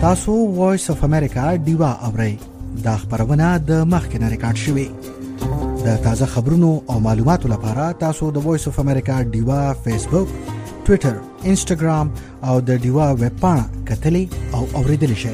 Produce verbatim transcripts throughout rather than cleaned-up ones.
تاسو وایس اف امریکا ډیوا اورئ. دا خبرونه د مخکنه ریکارډ شوې. د تازه خبرونو او معلوماتو لپاره تاسو د وایس اف امریکا ډیوا فیسبوک، ټوئیټر، انسټاګرام او د ډیوا ویب پاڼه کتلې او اوریدل شئ.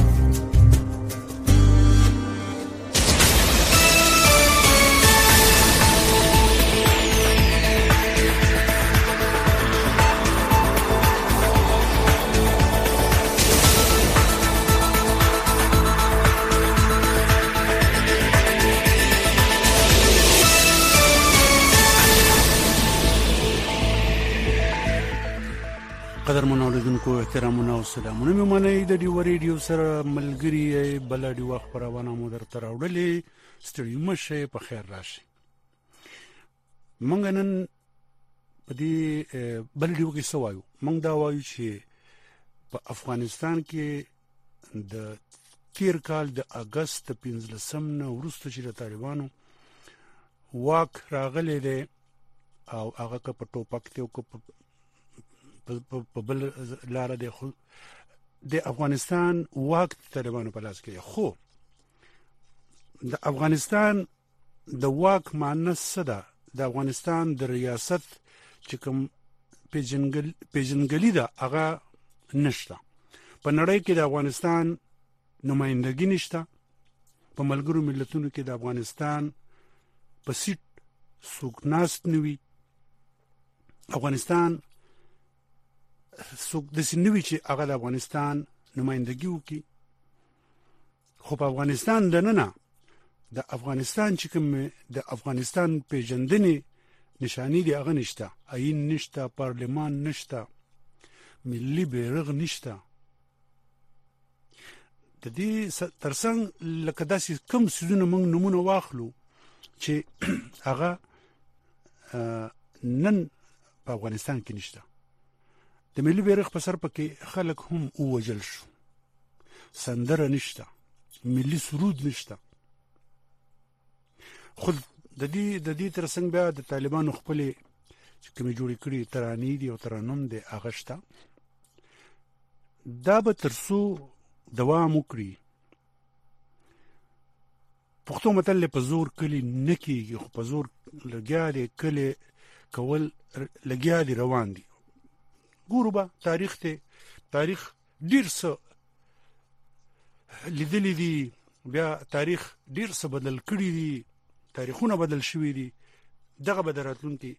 قدرمن اوریدونکو احترامونه او سلامونه مې منئ. د ډیو ریډیو سره ملګری بل ډیو خبرونه مو درته راوړلې. ستړي مشه په خیر راشي. مونږ نن په دې بل ډیو کې سوایو مونږ دا وایو چې په افغانستان کې د تیر کال د اگست پنځلسم نه وروسته چې د طالبانو واک راغلی دی او هغه که په ټوپک ته او په بل لاره دی، خو د افغانستان واک طالبانو په لاس کې دی. خو د افغانستان د واک معنی څه ده؟ د افغانستان د ریاست چې کوم پیژنګلي ده هغه نشته. په نړۍ کې د افغانستان نمایندګي نشته. په ملګرو ملتونو کې د افغانستان په سیټ څوک ناست نه وي. افغانستان څوک داسې نه وي چې هغه د افغانستان نمایندګي وکړي. خو په افغانستان دننه د افغانستان چې کوم د افغانستان پیژندنې نشانی دی هغه نشته. آیین نشته، پارلمان نشته، ملي بیرغ نشته. د دې ترڅنګ لکه داسې کم څیزونه موږ نمونه واخلو چې هغه نن په افغانستان کې نشته. د ملي بیرغ په سر پکې خلک هم ووجل شو. سندره نشته، ملي سرود نشته. خو د دې د دې ترڅنګ بیا د طالبانو خپلې چې کومې جوړې کړي ترانې دي او ترانم دی هغه شته. دا به تر څو دوام وکړي. پښتو متل په زور کلي نه کېږي، خو په زور لګیا دی کلي کول لګیا دی روان دي. ګورو به تاریخ ته تاریخ ډیر څه لیدلی دي، بیا تاریخ ډیر څه بدل کړي دي، تاریخونه بدل شوي دي. دغه به د راتلونکي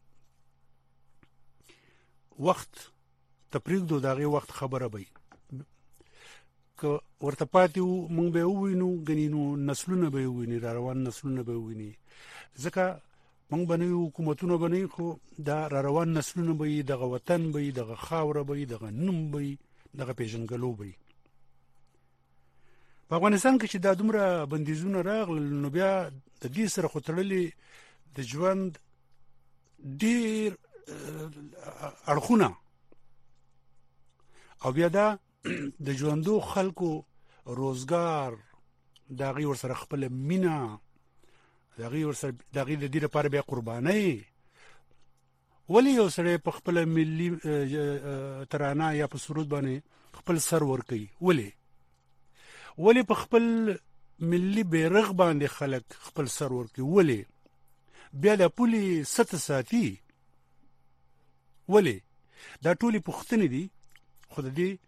وخت ته پرېږدو، د هغې وخت خبره به وي. که ورته پاتې وو موږ به یې ووینو، ګنې نو نسلونه به یې وویني، را روان نسلونه به یې وویني. ځکه موږ به نه وي، حکومتونه به نه وي، خو دا را روان نسلونه به وي، دغه وطن به وي، دغه خاوره به وي، دغه نوم به وي، دغه پېژنګلو به وي. په افغانستان کې چې دا دومره بندیزونه راغلل نو بیا د دې سره خو تړلې د ژوند ډېر اړخونه او بیا دا د ژوندو خلکو روزګار، د هغې ورسره خپله مینه، د هغې ورسره د هغې د دې لپاره بیا قربانۍ. ولې یو سړی په خپله ملي ترانه یا په سرود باندې خپل سر ورکوي؟ ولې ولې په خپل ملي بیرغ باندې خلک خپل سر ورکوي؟ ولې بیا د پولې سطح ساتي؟ ولې؟ دا ټولې پوښتنې دي. خو د دې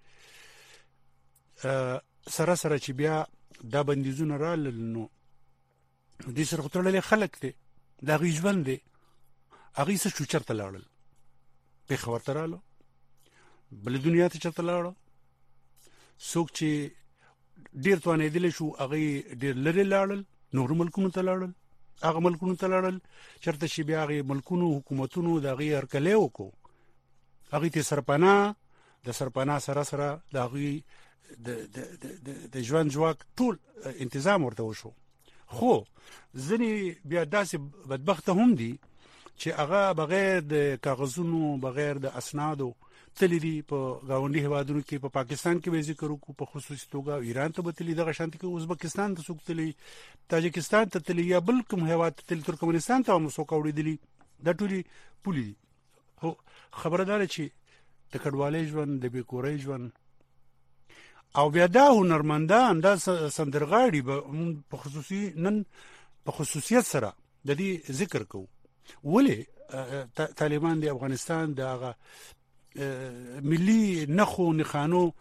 سره سره چې بیا دا بندیزونه رالل نو دې سره خو تړلې خلک دی، د هغوی ژوند دی. هغوی څه شو؟ چېرته لاړل؟ پېښور ته راغلو، بلې دنیا ته چېرته لاړل. څوک چې ډېر توانېدلی شو هغوی ډېر لرې لاړل، نورو ملکونو ته لاړل. هغه ملکونو ته لاړل چېرته چې بیا هغې ملکونو حکومتونو د هغوی هرکلی وکړو، هغوی ته سرپناه، د سرپناه سره سره د هغوی د ژوند ځواک ټول انتظام ورته وشو. خو ځینې بیا داسې بدبخته هم دي چې هغه بغیر د کاغذونو، بغیر د اسنادو تللی دي. په ګاونډي هېوادونو کې، په پاکستان کې به ذکر وکړو په خصوصي توګه، ایران ته به تللی، دغه شانتې کې ازبکستان ته څوک تللی، تاجکستان ته تللی، یا بل کوم هېواد ته تللی، ترکمنستان ته هم څوک اوړېدلي. دا ټولې پولې دي. خو خبره دا ده چې د کډوالۍ ژوند، د بېکورۍ ژوند او بیا دا هنرمندان دا سندرغاړي به په خصوصي نن په خصوصیت سره د دې ذکر کوو. ولې طالبان د افغانستان د هغه ملي نخو نخانو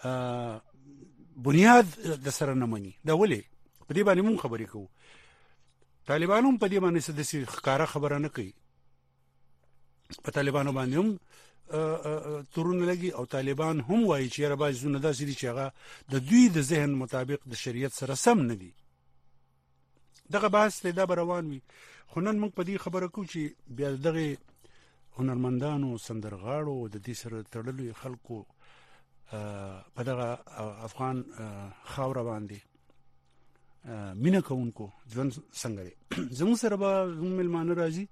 بنیاد د سره نه مني؟ دا ولې په دې باندې مونږ خبرې کوو. طالبان هم په دې باندې څه داسې ښکاره خبره نه کوي. په طالبانو باندې هم تورونه لګي او طالبان هم وایي چې یاره بعضې ځایونه داسې دي چې هغه د دوی د ذهن مطابق د شریعت سره سم نه دي. دغه بحث دی، دا به روان وي. خو نن موږ په دې خبره کوو چې بیا دغه هنرمندانو سندرغاړو د دې سره تړلو خلکو په دغه افغان خاوره باندې مینه کوونکو ژوند څنګه دی. زموږ سره به زموږ مېلمانه راځي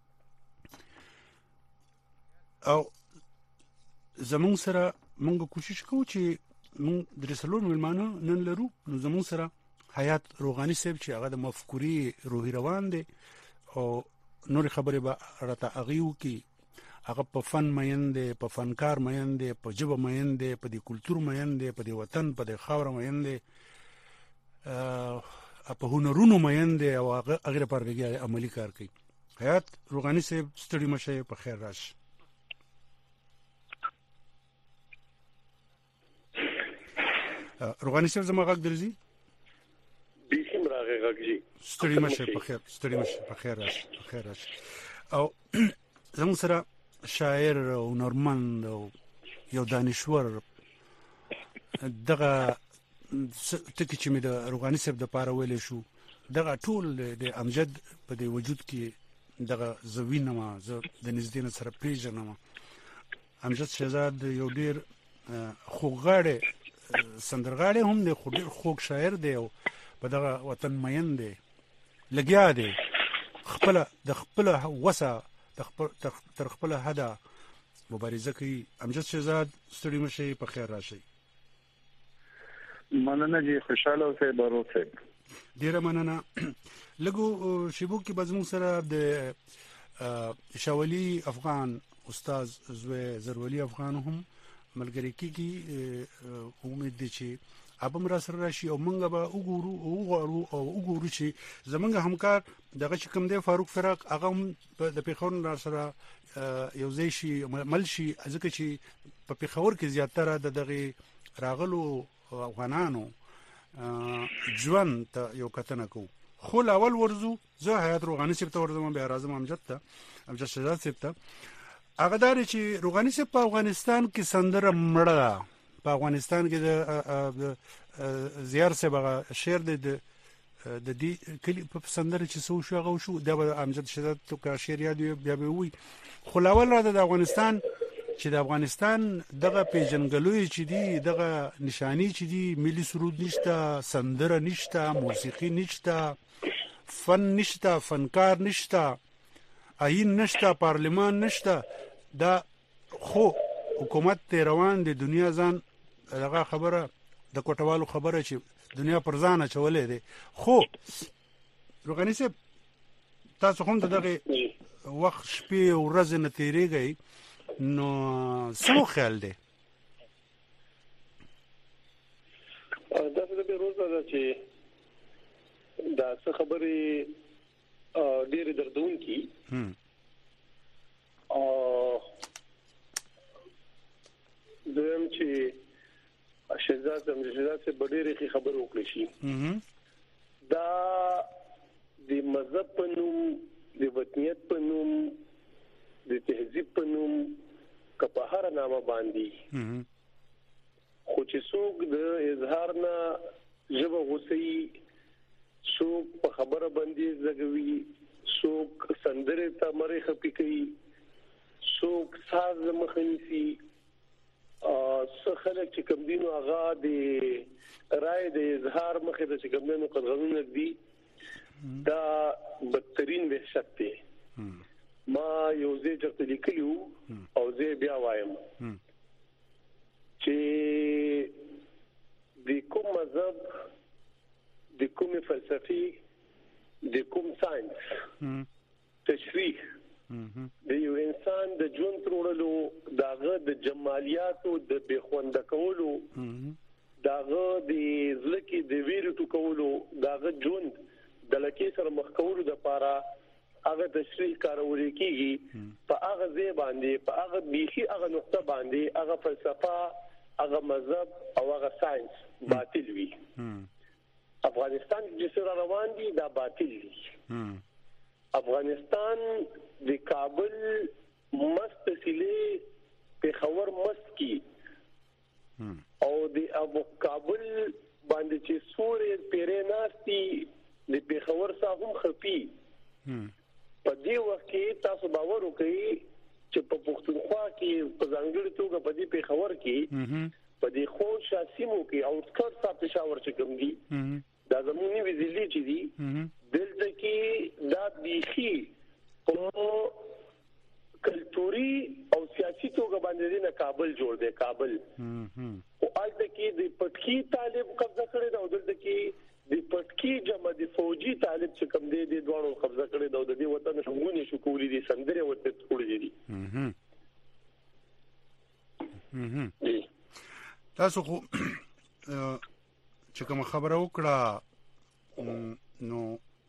او زموږ سره موږ کوشش کوو چې موږ درې څلور مېلمانه نن لرو. نو زموږ سره حیات روغاني صاحب چې هغه د مفکورې روحي روان دی او نورې خبرې به راته هغې وکړي. هغه په فن مین دی، په فنکار مین دی، په ژبه مین دی، په دې کلتور مین دی، په دې وطن په دې خاوره مین دی، په هنرونو مین دی او هغې لپاره لګیا عملي کار کوي. حیات روغاني صاحب ستړي مه شئ، په خیر راشئ. روغاني صاحب زما غږ درځي؟ بیخي راغی غږ جي. ستړي مه شئ، په خیر ستړي مه شئ، په خیر راشئ، په خیر راشئ. او زموږ سره شاعر او هنرمند او یو دانشور دغه ټکي چې مې د روغاني صاحب دپاره ویلی شو، دغه ټول د امجد په دې وجود کې دغه زه وینم، زه د نږدې نه سره پېژنم. امجد شهزاد یو ډېر خوږغاړی سندرغاړی هم دی، خو ډېر خوږ شاعر دی او په دغه وطن مین دی، لګیا دی، خپله د خپله وسه تر خپله حده مبارزه کوي. امجد شهزاد ستړي مه شئ، په خیر راشئ. مننه جي، خوشحاله اوسئ، بر اوسئ. ډېره مننه. لږو شیبو کې به زموږ سره د شاولي افغان استاد زوی زرولي افغان هم ملګری کېږي. امید دی چې هغه هم را سره راشي او موږ به وګورو وغواړو او وګورو چې زموږ همکار دغه چې کوم دی فاروق فراق، هغه هم د پېښور نه را سره یو ځای شي، مل شي، ځکه چې په پېښور کې زیاتره د دغې راغلو افغانانو ژوند ته یو کتنه کوو. خو لاول ورځو، زه حیات روغاني صاحب ته ورځم، بیا راځم امجد ته، امجد شهزاد صاحب ته. هغه دا دی چې روغاني صاحب په افغانستان کې سندره مړه ده. په افغانستان کې د زیار صاحب هغه شعر دی د دې کلي په سندره چې څه وشو هغه وشو، دا به امجد شهزاد ته که شعر یاد وي بیا به ووایي. خو لاول راته د افغانستان چې د افغانستان دغه پیژنګلوی چې دي، دغه نشانی چې دي، ملي سرود نشته، سندره نشته، موسیقي نشته، فن نشته، فنکار نشته، آیین نشته، پارلمان نشته. دا خو حکومت ته روان دی، دنیا ځان دغه خبره د کوټوالو خبره چې دنیا پر ځان اچولی دی. خو روغاني صاحب تاسو هم د دغې وخت شپې او ورځې نه تېرېږئ، نو څه مو خیال دی؟ دا څه به روزه ده چې دا څه خبرې ډېرې دردونکي او دویم چې شهزاد شهزاد سے ډېرې ښې خبرې وکړې شي. دا د مذهب په نوم، د وطنیت په نوم، د تهذیب په نوم که په هره نامه باندې، خو چې څوک د اظهار نه ژبه غوڅوي، څوک په خبره باندې زګوي، څوک سندرې ته مرۍ خپې کوي، څوک ساز مخه نیسي، څه خلک چې کوم دینو هغه د رایې د اظهار مخې ته چې کوم دینو قدغنونه دي، دا بدترین وحشت دی. ما یو ځای چېرته لیکلي وو او زه بیا وایم چې د کوم مذهب، د کومې فلسفې، د کوم ساینس تشریح د یو انسان د ژوند تر وړلو، د هغه د جمالیاتو د بې خونده کولو، داغه د ځلکی د ویرو ټکولو داغه ژوند د لکې سره مخ کولو د لپاره هغه تشریح کارول کیږي په هغه ځای باندې په هغه بيخي هغه نقطه باندې هغه فلسفه هغه مذهب او هغه ساينس باطل وي افغانستان چې سره روان دي دا باطل دي افغانستان د کابل مستسلی پیښور مسکی او د ابو کابل باندې چې سورې پیرې ناشتي د پیښور څخه هم خپي په دې وخت کې تاسو باور وکړئ چې په پښتونخوا کې په ځانګړي توګه په دې پیښور کې په دې خو شاسمو کې او څکر صاحب پېښور چې کوم دي دا زمونږ ویزلې چې دي دلته کې دا بيخي په کلتوري او سیاسي توګه باندې نه کابل جوړ دی کابل او الته کې د پټکی طالب قبضه کړی دا دلته کې د پټکی جمع د فوجي طالب چې کوم دی د دوړو قبضه کړی دا د دې وطن شمونی شو کولی دي سندره ورته ټوړي دي تاسو خو چې کوم خبره وکړه نو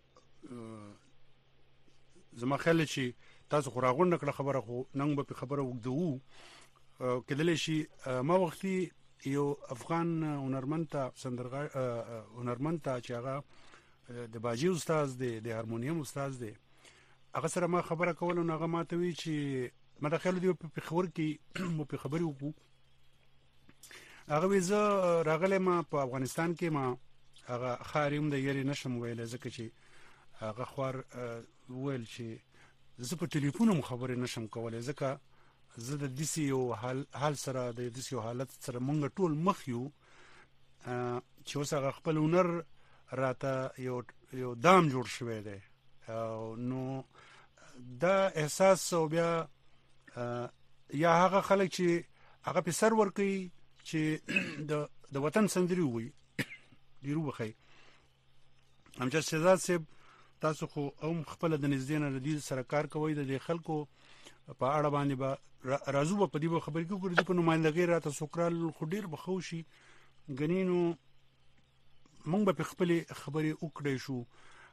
زما خیال چې تاسو خو راغونډه کړه خبره خو نن به خبره وګدو کله شي ما وختي یو افغان هنرمند ته سندرغا هنرمند ته چې هغه د باجی استاد دی د هارمونیم استاد دی هغه سره ما خبره کول نو هغه ماته وی چې ما د خیال دی په خبر کې مو په خبري وکړو هغه ویزه راغله ما په افغانستان کې ما هغه خاریم د یری نشم ویل ځکه چې هغه خور ویل چې زه په ټلیفون هم خبرې نشم کولای ځکه زه د دیسی یو حال حال سره د دیسی یو حالت سره مونږ ټول مخ یو چې اوس هغه خپل هنر راته یو یو دام جوړ شوی دی نو دا احساس او بیا یا هغه خلک چې هغه په سر ور کوي چې د د وطن سندري وي ډیرو بخي امجد شهزاد صاحب تاسو خو هم خپل د نږدې نه د سره کار کوي د خلکو په اړه باندې به راځو په دې خبرې کې ګورځي په نمائندګۍ راته سوکرال خو ډیر بخوشي غنینو مونږ به خپل خبرې وکړې شو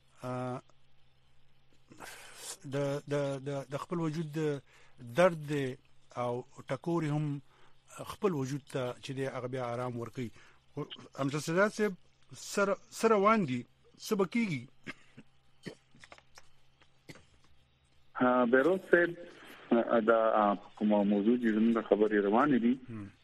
د د د خپل وجود درد او ټکوري هم خپل وجود ته چې د هغه بیا آرام ورکي امجد شهزاد صاحب سره سره واندي سبکیږي ها بیروز صاحب دا کوم موضوع چې زموږ خبرې روانې دي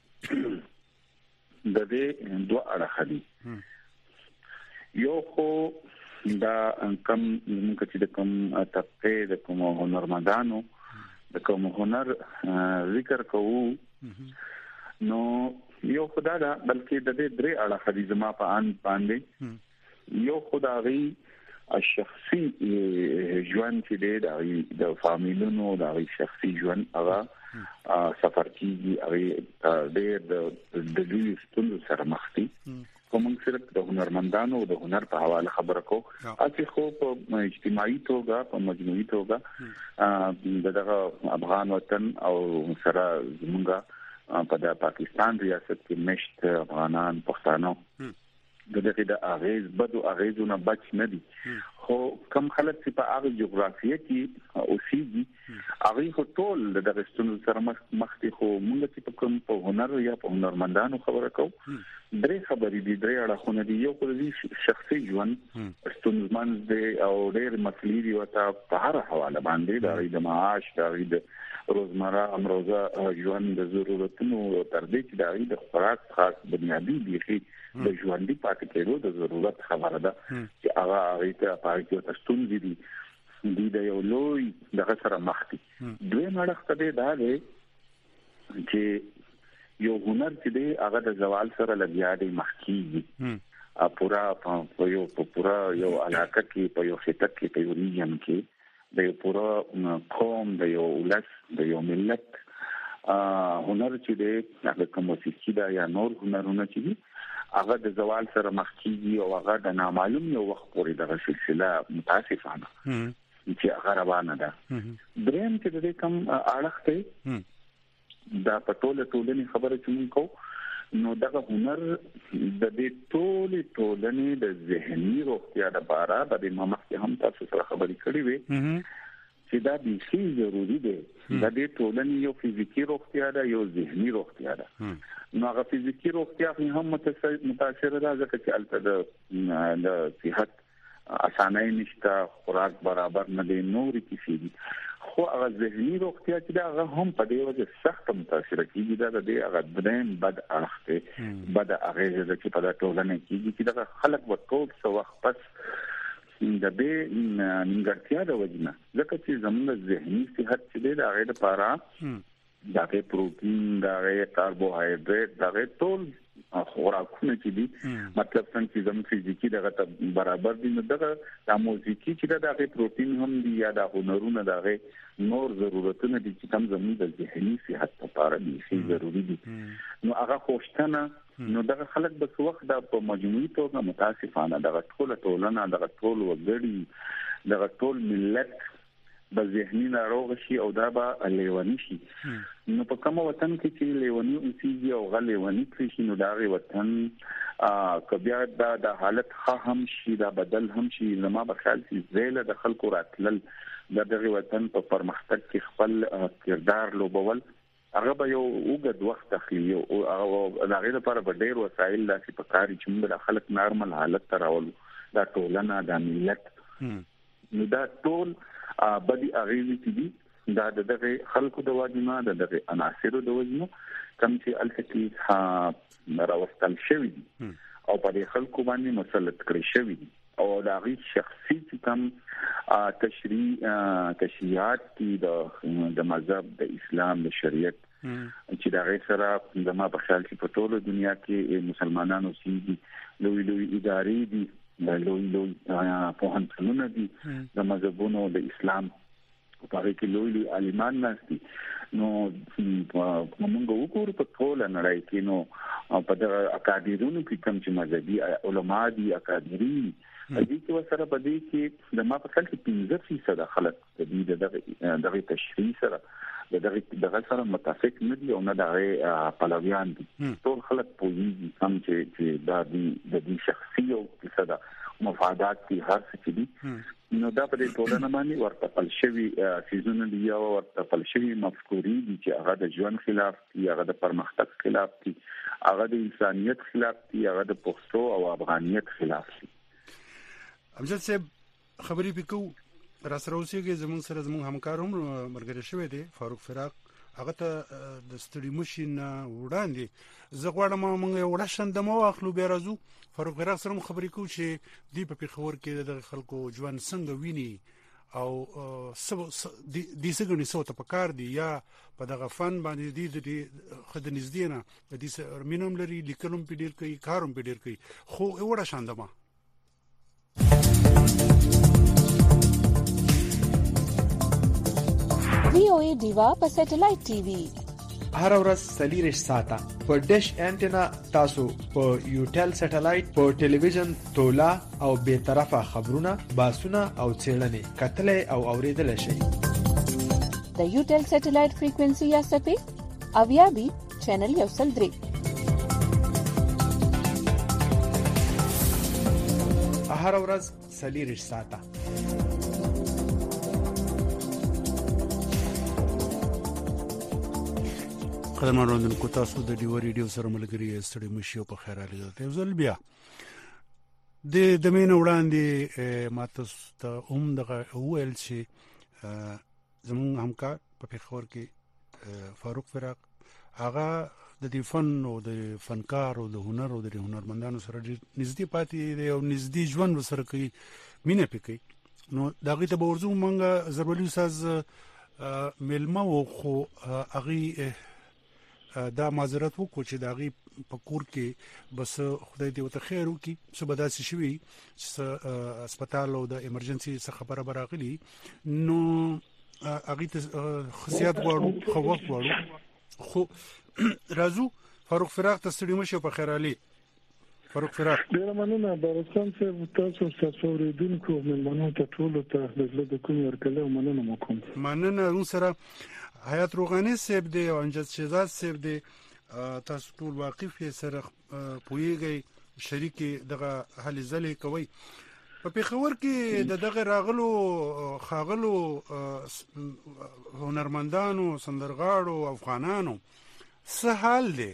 د دې دوه اړخ دي یو خو دا کم موږ چې د کوم طبقه د کوم هنرمندانو د کوم هنر ذکر کوو نو یو خدای دا بلکې د دې درې اړخ دي زما په ان باندې یو خدای شخصي ژوند چې دی د فامیلونو د شخصي ژوند هغه سفر کیږي هغه ډېر د لوی ستونزو سره مخ دي کوم صرف د هنرمندانو د هنر په حواله خبره کو اته خو په اجتماعي توګه په مجموعي توګه دغه افغان وطن او سره زمونږه په د پاکستان ریاست کې مشت افغانان پښتانه د دې د اغیز بدو اغیزونه بچ نه دي خو کم خلک چې په هغه جغرافیه کې اوسېږي هغه ټول د دغستونو سره مخ دي خو موږ چې په کوم په هنر یا په هنرمندانو خبره کوو درې خبرې دي درې اړخونه دي یو خو د شخصي ژوند ستونزمن دي او ډېر مسلې دي ورته په هر حواله باندې د معاش د روزمره امروزه ژوند د ضرورتونو تر دې چې د خوراک خاص بنیادی بيخي د ژوندۍ پاتې کېدو د ضرورت خبره ده چې هغه هغه ته پاره کې تاسو دي دي د یو لوی دغه سره مخ دي دوی مړخته دي دا دی چې یو هنر چې دی هغه د زوال سره لګیا دی مخکې پورا په یو پورا یو علاقه کې په یو خطه کې په یو ریجن کې د یو پورا قوم د یو ولس د یو ملت هنر چې دی هغه کوم موسیقي دا یا نور هنرونه چې دي هغه د زوال سره مخ کیږي او هغه د نامعلوم یو وخت پورې دغه سلسله متاسفانه چې هغه روانه ده دریم چې د کوم اړخ ته دا په ټوله ټولنې خبره چې موږ کوو نو دغه هنر د دې ټول ټولنې د ذهني روغتیا لپاره د مخکې هم تاسو سره خبرې کړې وې چې دا د شي ضروري دی د دې ټولنې یو فزیکی روغتیا ده یو ذهني روغتیا ده نو هغه فزیکی روغتیا هم متاثر ده ځکه چې البته د صحت اسانه نشته خوراک برابر نه دی نورې کیسې دي خو هغه ذهني روغتیا چې دا هغه هم په دې وجه سخت متاثر کیږي دا د هغه درېم بد اخته بد اغیزه ده چې په دا ټولنه کې چې دا خلک ورکوټ څو وخت پس د دې نیمګړتیا د وجنه ځکه چې زموږ ذهني صحت چې دی دا غیر لپاره دا غي پروتین دا غي کاربوهایډریټ دا غي ټول خوراکونه چې دي مطلب څنګه چې زموږ فزیکی دغه برابر دي نو دغه د موزیکی چې دغه پروتین هم دي یا د هنرونو دغه نور ضرورتونه دي چې کوم زموږ د ذهني صحت لپاره دي چې ضروری دي نو هغه خوشتنه نو دغه خلک به څو وخت د مجموعي توګه متاسفانه دغه ټول ټولنه دغه ټول وګړي دغه ټول ملت به ذهني ناروغ شي او دا به لیونی شي نو په کوم وطن کې چې لیونی اوسېږي او غلیونی کړي نو دا غي وطن کبیا دا د حالت ښه هم شي دا بدل هم شي زما په خیال چې زیله د خلکو راتلل د دغه وطن په پرمختګ کې خپل کردار لوبول هغه به یو وګد وخت اخلي او هغه لپاره به ډېر وسایل لاسي په کاري چې موږ خلک نارمل حالت ته راولو دا ټولنه د ملت نو دا ټول بدی اغیزې چې دي دا دغه خلکو د واجبونه د دغه عناصرو د وجنو کوم چې الکتی ها راوستل شوی دي او په دې خلکو باندې مسلط کړی شوی دي او دا غي شخصي چې کوم تشریع تشریعات دي د مذهب د اسلام د شریعت چې دا غي سره د ما په خیال چې په ټوله دنیا کې مسلمانانو سیږي لوی لوی ادارې دي د لوی لوی په هنڅلونه دي د مذهبونو د اسلام په هغه کې لوی لوی عالمان ناشتي نو موږ وګورو په ټول نړۍ کې نو په د اکادیرونو کې کوم چې مذهبي علما دي اکادری دي چې وسره په دې کې د ما په خپل کې پنځه فیصد خلک د دې دغه تشریح سره دغه دغه سره متفق نه دي او نه دغه پلویان دي ټول خلک په دې سم چې چې د دې د دې شخصي او کیسه مفادات دي هر څه دي نو دا په دې ټولنه باندې ورته فلسفي سيزونه دي او ورته فلسفي مفکوري دي چې هغه د ژوند خلاف دي هغه د پرمختګ خلاف دي هغه د انسانيت خلاف دي هغه د پښتو او افغانيت خلاف دي امجد صاحب خبرې وکړو را سره اوسېږي زموږ سره زموږ همکار هم مرګري شوی دی فاروق فراق هغه ته د ستړي مشین وړاندې زه غواړم موږ یو ورشن د مو اخلو بیا راځو فاروق فراق سره خبرې کوو چې دی په پیښور کې د خلکو ژوند څنګه ویني او د سګنې صوت په کار دی یا په دغه فن باندې دی د خدای نږدې نه د دې مينوم لري لیکلم په ډیر کوي کاروم په ډیر کوي خو وړه شاندما وی او ای دیوا په سټلایټ ټي وي هر ورځ سلیریش ساته په ډیش انټینا تاسو په یوټل سټلایټ په ټلویزیون تولا او به طرفه خبرونه باسونه او چیرلنې کتلې او اوریدل شي د یوټل سټلایټ فریکوئنسي یا سپې اویا بي چینل یو سل درې هر ورځ سلیریش ساته قدمان روندن کو تاسو د ډیو ریډیو سره ملګری ستړي مشیو په خیر علي ته ځل بیا د د مين وړاندې ماته ته اوم دغه ویل چې زمون همکار په پیښور کې فاروق فراق هغه د دې فن او د فنکار او د هنر او د هنرمندانو سره نږدې پاتې دی او نږدې ژوند سره کوي مینه پکې نو دغه ته ورزو مونږه زرولي استاد ملما او خو هغه دا معذرت وکړو چې داغي په کور کې بس خدای دې وته خیر وکي څه بداسي شوی چې هسپتال او د ایمرجنسي څخه خبره براغلی نو هغه ته خصيات غواړو خو وخت غواړو خو رازو فاروق فراق ته ستړي مشه په خیر علي فاروق فراق ډیر مننه بارستان چې تاسو تاسو ورېدونکو ملمنو ته ټول ته د زړه کوم ورکله مننه وکم مننه اون سره حیات روغانی صاحب دی او انجز شهزاد صاحب دی تاسو ټول واقف یې سره پوهیږئ شریک دغه هلې ځلې کوي. په پېښور کې د دغه راغلو خاغلو هنرمندانو سندرغاړو افغانانو څه حال دی؟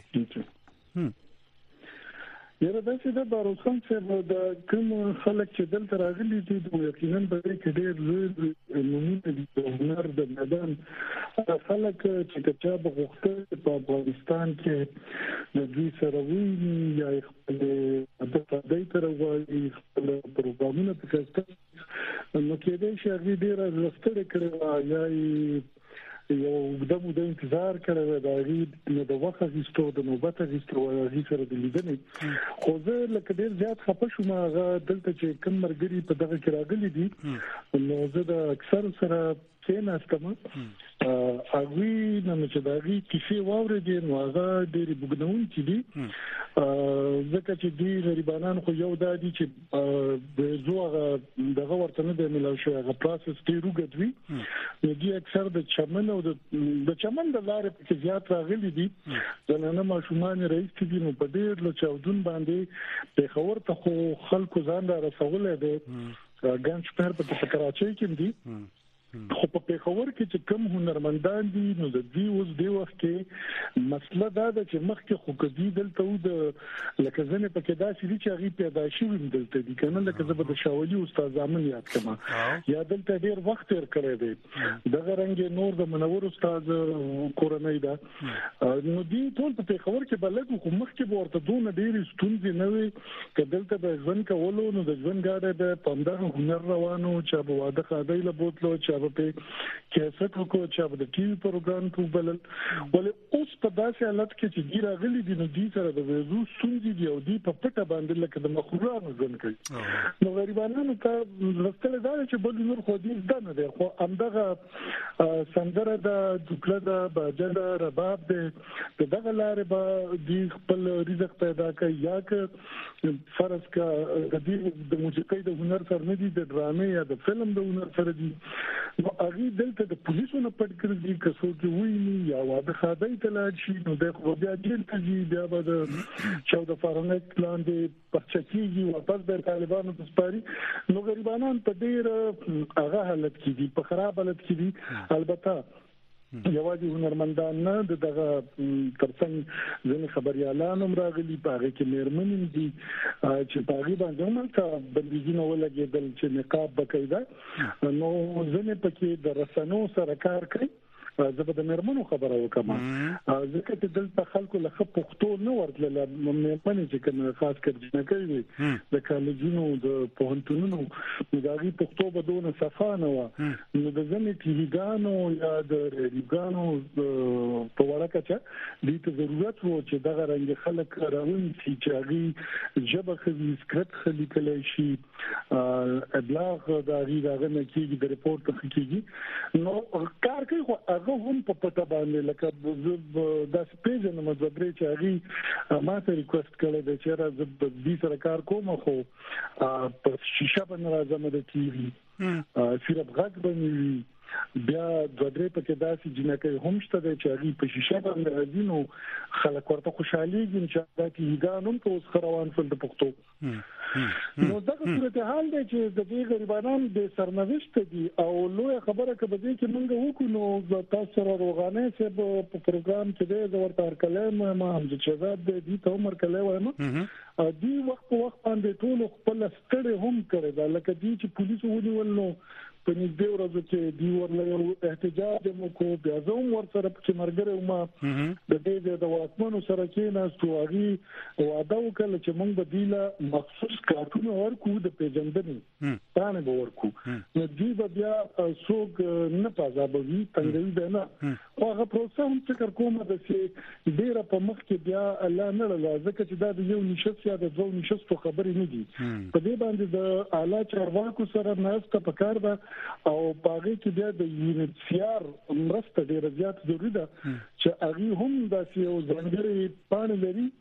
یاره داسې ده باروس خان صاحب د کوم خلک چې دلته راغلي دي د یقینا په دې کې ډېر لوی نمونه دي د هنر د میدان خلک چې چا به غوښتل په افغانستان کې د دوی سره وي یا خپل د فدای تر وایي خپل پروګرامونه پکې نو کېدای شي هغه ډېر لستړي کړي یا یو د موده انتظار کړو دا غید نو د وخت هیڅ د نوبت هیڅ ورغی سره د لیدنې خو زه لکه ډیر زیات خپه شوم هغه دلته چې کوم مرګري په دغه کې راغلي دي نو زه د اکثر سره کېناستم هغه نو چې دا غي کیسې واورېدې نو هغه ډېری بګنون چې دي ځکه چې دي غریبانان خو یو دادي چې د زوغه دغه ورته نه د ملو شو هغه پروسس ډېر وګدوي نو دي اکثر د چمن او د چمن د لارې په زیات راغلي دي ځنه ماشومان رئیس دي نو په ډېر له چاودون باندې په خبر ته خو خلکو ځان را رسولې ده ګنج پر په کراچۍ کې دي خو په پېښور کې چې کم هنرمندان دي نو د دې اوس دی وخت کې مسله دا ده چې مخکې خو کدي دلته و د لکه ځنه په کې دا چې چې هغه پیدا شوی دلته دي کنه لکه زه به د شاولي استاد زامن یاد کما یا دلته ډیر وخت تیر کړی دی دغه رنګ نور د منور استاد کورنۍ دا نو دي ټول په پېښور کې بلګو خو مخکې ورته دونه ډیر ستونزې نه وي چې دلته د ژوند کولو نو د ژوند ګاډه د پاندغه هنر روانو چې په واده خادای له بوتلو چې په کیسټ وکړو چې په ټي وي پروګرام ټو بلل ولې اوس په داسې حالت کې چې ګیرا غلي دي نو دي سره د وزو ستونزې دی او دي په پټه باندې لکه د مخورانو ځن کوي نو غریبانو ته لستل دا چې بل نور خو دې نه دی خو همدغه سندره د دکړه د باجه رباب د دغه لارې به دي خپل رزق پیدا کوي یا که فرض کا د دې د موسیقۍ د هنر سره نه دي د ډرامې یا د فلم د هنر سره دي نو هغه دلته د پولیسو نه پټ کړی چې څوک ویني یا واده خدای ته لاړ شي نو د خو بیا جیل ته ځي بیا به د چاو د فارنټ لاندې پچکیږي واپس د طالبانو په سپاري نو غریبانان په ډیر هغه حالت کې دي په خراب حالت کې دي البته یوازې هنرمندان نه دغه ترڅنګ ځینې خبريالان هم راغلي په هغه کې مېرمنې دي چې په هغه باندې هم کا بندیزونه ولګېدل چې نقاب بقاعده نو ځینې پکې د رسنو سره کار کوي زه به د مېرمنو خبره وکم ځکه چې دلته خلکو له پښتو نه ورتل مېرمنې چې کوم خاص کړي نه کوي د کالجونو د پوهنتونونو د هغه پښتو به دونه صفه نه و نو د ځنې ټیګانو یا د ریډیګانو په ورکه چې د ته ضرورت وو چې دغه رنګ خلک راوړي چې هغه جبه خلی سکرپټ خلی کلی شي ابلاغ د هغه دغه نه کیږي د ریپورت کیږي نو کار کوي خو هغه هم په پټه باندې لکه د سپیجن مزبري چې هغه ما ته ریکوست کړی د چې راز د دې سره کار کوم خو په شیشه باندې راځم د ټي وي صرف غږ باندې بیا د درې پکې داسې جنکه هم شته چې هغه په شیشه باندې راځي نو خلک ورته خوشحالي دي چې دا کیګانو په اوس روان فل د پښتو نو دا صورتحال دی چې د دې غریبانو د سرنوشت دي او لوی خبره کبه دي چې موږ وکړو نو تاسو سره روغانه چې په پروګرام کې د ورته هر کلمه ما هم چې شذاب دي ته عمر کله وایم دی وخت په وخت باندې ټول خپل ستړي هم کړی دا لکه دي چې پولیسو ونیول نو په نږدې ورځو کې دی ورله احتجاج مو کو بیا زوم ورسره په مرګره ما د دې د واکمنو سره کې نه ستواري واده وکړل چې موږ به دیله مخصوص کارتونه ورکو د پیژندنې پرانه به ورکو نو دی بیا څوک نه پازابوي څنګه دی نه هغه پروسه هم څنګه کومه د سي ډیره په مخ کې بیا الله نه لازم چې دا د یو نشست یا د دوه نشست خبرې نه دي په دې باندې د اعلی چارواکو سره نهسته پکار ده او باغې کې بیا د یونیسيار مرسته ډیره زیات ضروري ده چې هغه هم د یو ځانګړي پان لري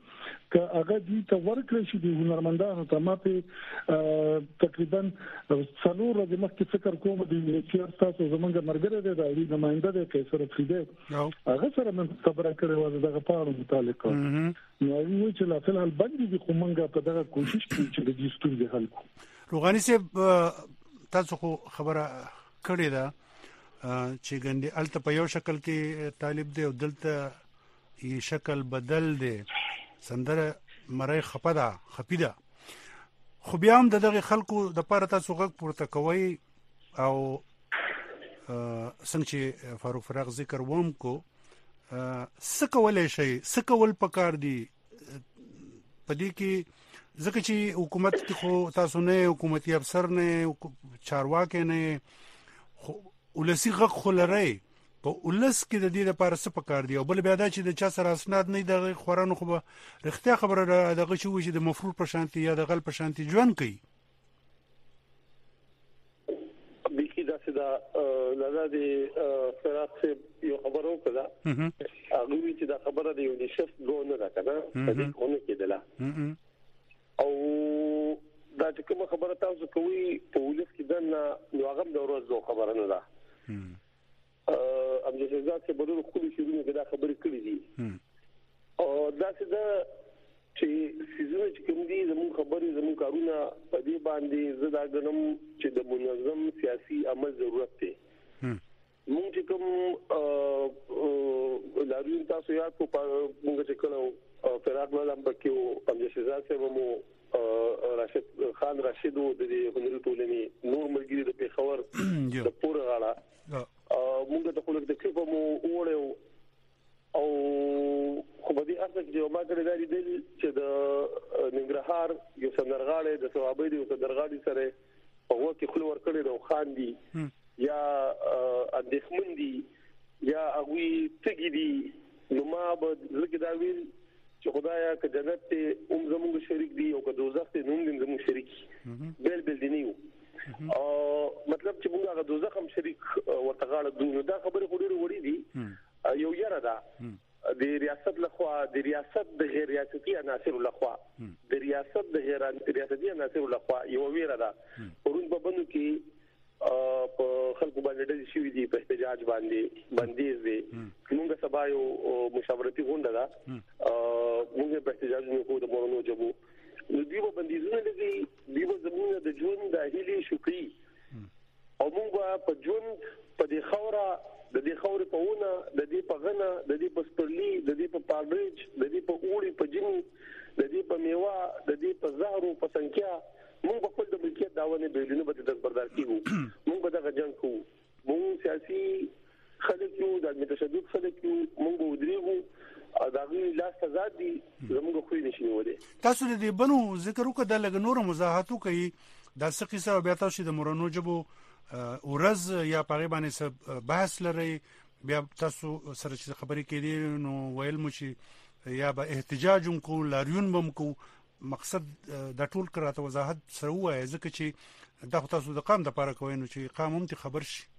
ک هغه دې ته ورکړي شي د هنرمندانو ته ما په تقریبا څلور ورځې مخکې فکر کوم د یونیسيار تاسو زمونږ مرګره دی د دې نماینده دی قیصر فریده هغه سره من خبره کړې و دغه پاړو متعلق نو یو چې لا فلحال باندې د کومنګ په دغه کوشش کوي چې د دې ستونزې حل کړي. روغاني صاحب تاسو خو خبره کړې ده چې ګندې الته په یو شکل کې طالب دی او دلته یې شکل بدل دی سندره مړی خپدا خپیدا خو بیا هم دغه خلکو د پاره تاسو غږ پورته کوي او څنګه چې فاروق فراق ذکر ووم کو څه کولای شي څه کول پکار دي پدې کې ځکه چې حکومت کې خو تاسو نه حکومتي افسر نه چارواکي نه ولسی غږ خلري په ولس کې د دې لپاره څه پکار دي او بل بیا دا چې د چا سره اسناد نه د خورانو خو به رښتیا خبره دغه چې وشي د مفروض په شانتي یا د غل په شانتي ژوند کوي دا لږه د فراق یو خبرو کړه هغه وی چې دا خبره د یو نشف ګونه ده کنه په دې کومه کې ده او دا چې کومه خبره تاسو کوي په ولس کې دنه نو هغه د ورځو خبره نه ده ام چې ځکه چې بلور خو شروع کې دا خبرې کړې دي او دا چې دا چې سيزونه چې کوم دي زموږ خبرې زموږ کارونه په دې باندې زدا غنم چې د منظم سیاسي عمل ضرورت دی موږ چې کوم لاریون تاسو یاد کو موږ چې کله فراق ملام بکیو ام چې ځکه مو راشد خان راشد د هنري ټولنې نور ملګری د پیښور د پور غاړه موږ د خلک د کلیپ مو وړو او خو په دې اصل کې ما کړی دا دی چې د ننګرهار یو سندرغاړی د ثوابې دی یو سندرغاړي سره په وخت خپل ور کړی د خان دی یا اندېخمن دی یا هغه تګی دی نو ما به زګ دا ویل چې خدایا که جنت ته اوم زموږ شریک دی او که دوزخ ته نوم دې زموږ شریک بیل بیل دی نیو او مطلب چې موږ هغه دوزخ هم شریک ورته غاړه دوی نو دا خبره خو ډیره وړي دي یو یاره ده د ریاست لخوا د ریاست د غیر ریاستي عناصر لخوا د ریاست د غیر ریاستي عناصر لخوا یو ویره ده ورون په بندو کې په خلکو باندې د شي دي په احتجاج باندې بندیز دي موږ سبا یو مشاورتي غونډه ده موږ په احتجاج نه کوو د مورونو جبو نو دیو بندیزونه دي دیو زمونه د ژوند د هلي شوقي او موږ په ژوند په دې خوره د دې خوري په ونه د دې په غنه د دې په سپرلی د دې په پاډریج د دې په اوړي په جنی د دې په میوه د دې په زهرو په سنکیا موږ په خپل د ملکیت داونه بیلونه به د برداشت کیو موږ به د جنگ کو موږ سیاسي خلک یو د متشدد خلک یو موږ ودریغو داغي لاس تزاد دي زموږ خو نشي نیولې تاسو د دې بنو ذکر وکړه د لګ نور مزاحاتو کوي د سقي سره بیا تاسو د مورونو جبو ورز یا پاره باندې بحث لري بیا تاسو سره چې خبرې کړي نو ویل مو چې یا به احتجاج کو لاریون بم کو مقصد د ټول کراته وضاحت سره وایي ځکه چې دا تاسو د قام د پاره کوي نو چې قام هم ته خبر شي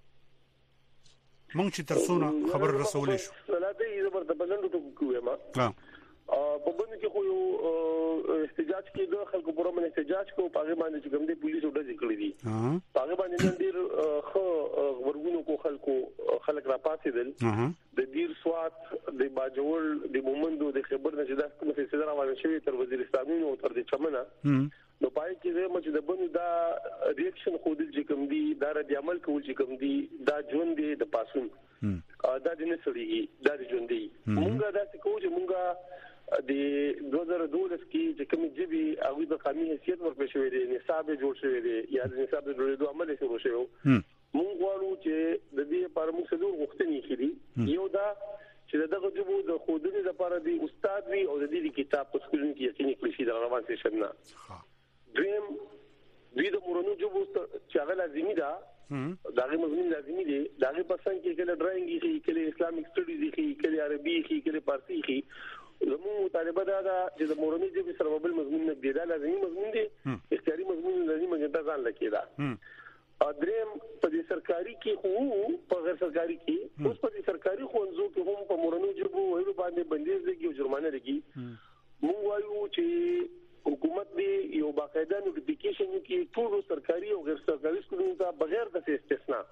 مونږ چې ترڅونه خبر رسولې شو سلاته یې زبر د بلندو ته کوی ما ها په بند کې خو یو احتجاج کې د خلکو پرې من احتجاج کو پاګې باندې چې کوم دي پولیس وډه ذکر دي پاګې باندې نن ډیر خو ورغونو کو خلکو خلک را پاتې دل د دیر سوات د باجوړ د مومندو د خبر نشه د کوم څه سره روان شوی تر وزیرستان او تر د چمنه نو پای کې زه مچ د بند دا ریاکشن خو د چې کوم دي دا رد عمل کول چې کوم دي دا ژوند دی د پاسون دا د نسړي دا د ژوند دی مونږه دا څه کوو چې مونږه د دوه زره دولس کې چې کوم جبي هغه د قومي حیثیت ورپېښ شوی دی نصاب جوړ شوی دی یا د نصاب د جوړېدو عمل شروع شوی مونږ غواړو چې د دې لپاره موږ څلور غوښتنې کړې یو دا چې دغه جبو د خودنې لپاره دی استاد وی او د دې کتاب په سکولونو کې یقیني کړی شي د روان سیشن نه دریم دوی د مورونو جبو چې هغه لازمي ده داغه مضمون لازمي دي داغه پسند کې کله ډراینګ کې کله اسلامیک سټډیز کې کله عربي کې کله فارسی کې زموږ مطالبه دا ده چې د مورنۍ ژبې سره بل مضمون نه دی دا لازمي مضمون دی اختیاري مضمون لازمي مګنده ځان لکېدا ادریم په دې سرکاري کې خو په غیر سرکاري کې اوس په دې سرکاري خوندزو کې هم په مورنۍ ژبو وایو باندې بندیز لګي او جرمانه لګي موږ وایو چې حکومت دې یو باقاعده نوټیفیکیشن کې ټول سرکاري او غیر سرکاري سکولونو ته بغیر د استثناء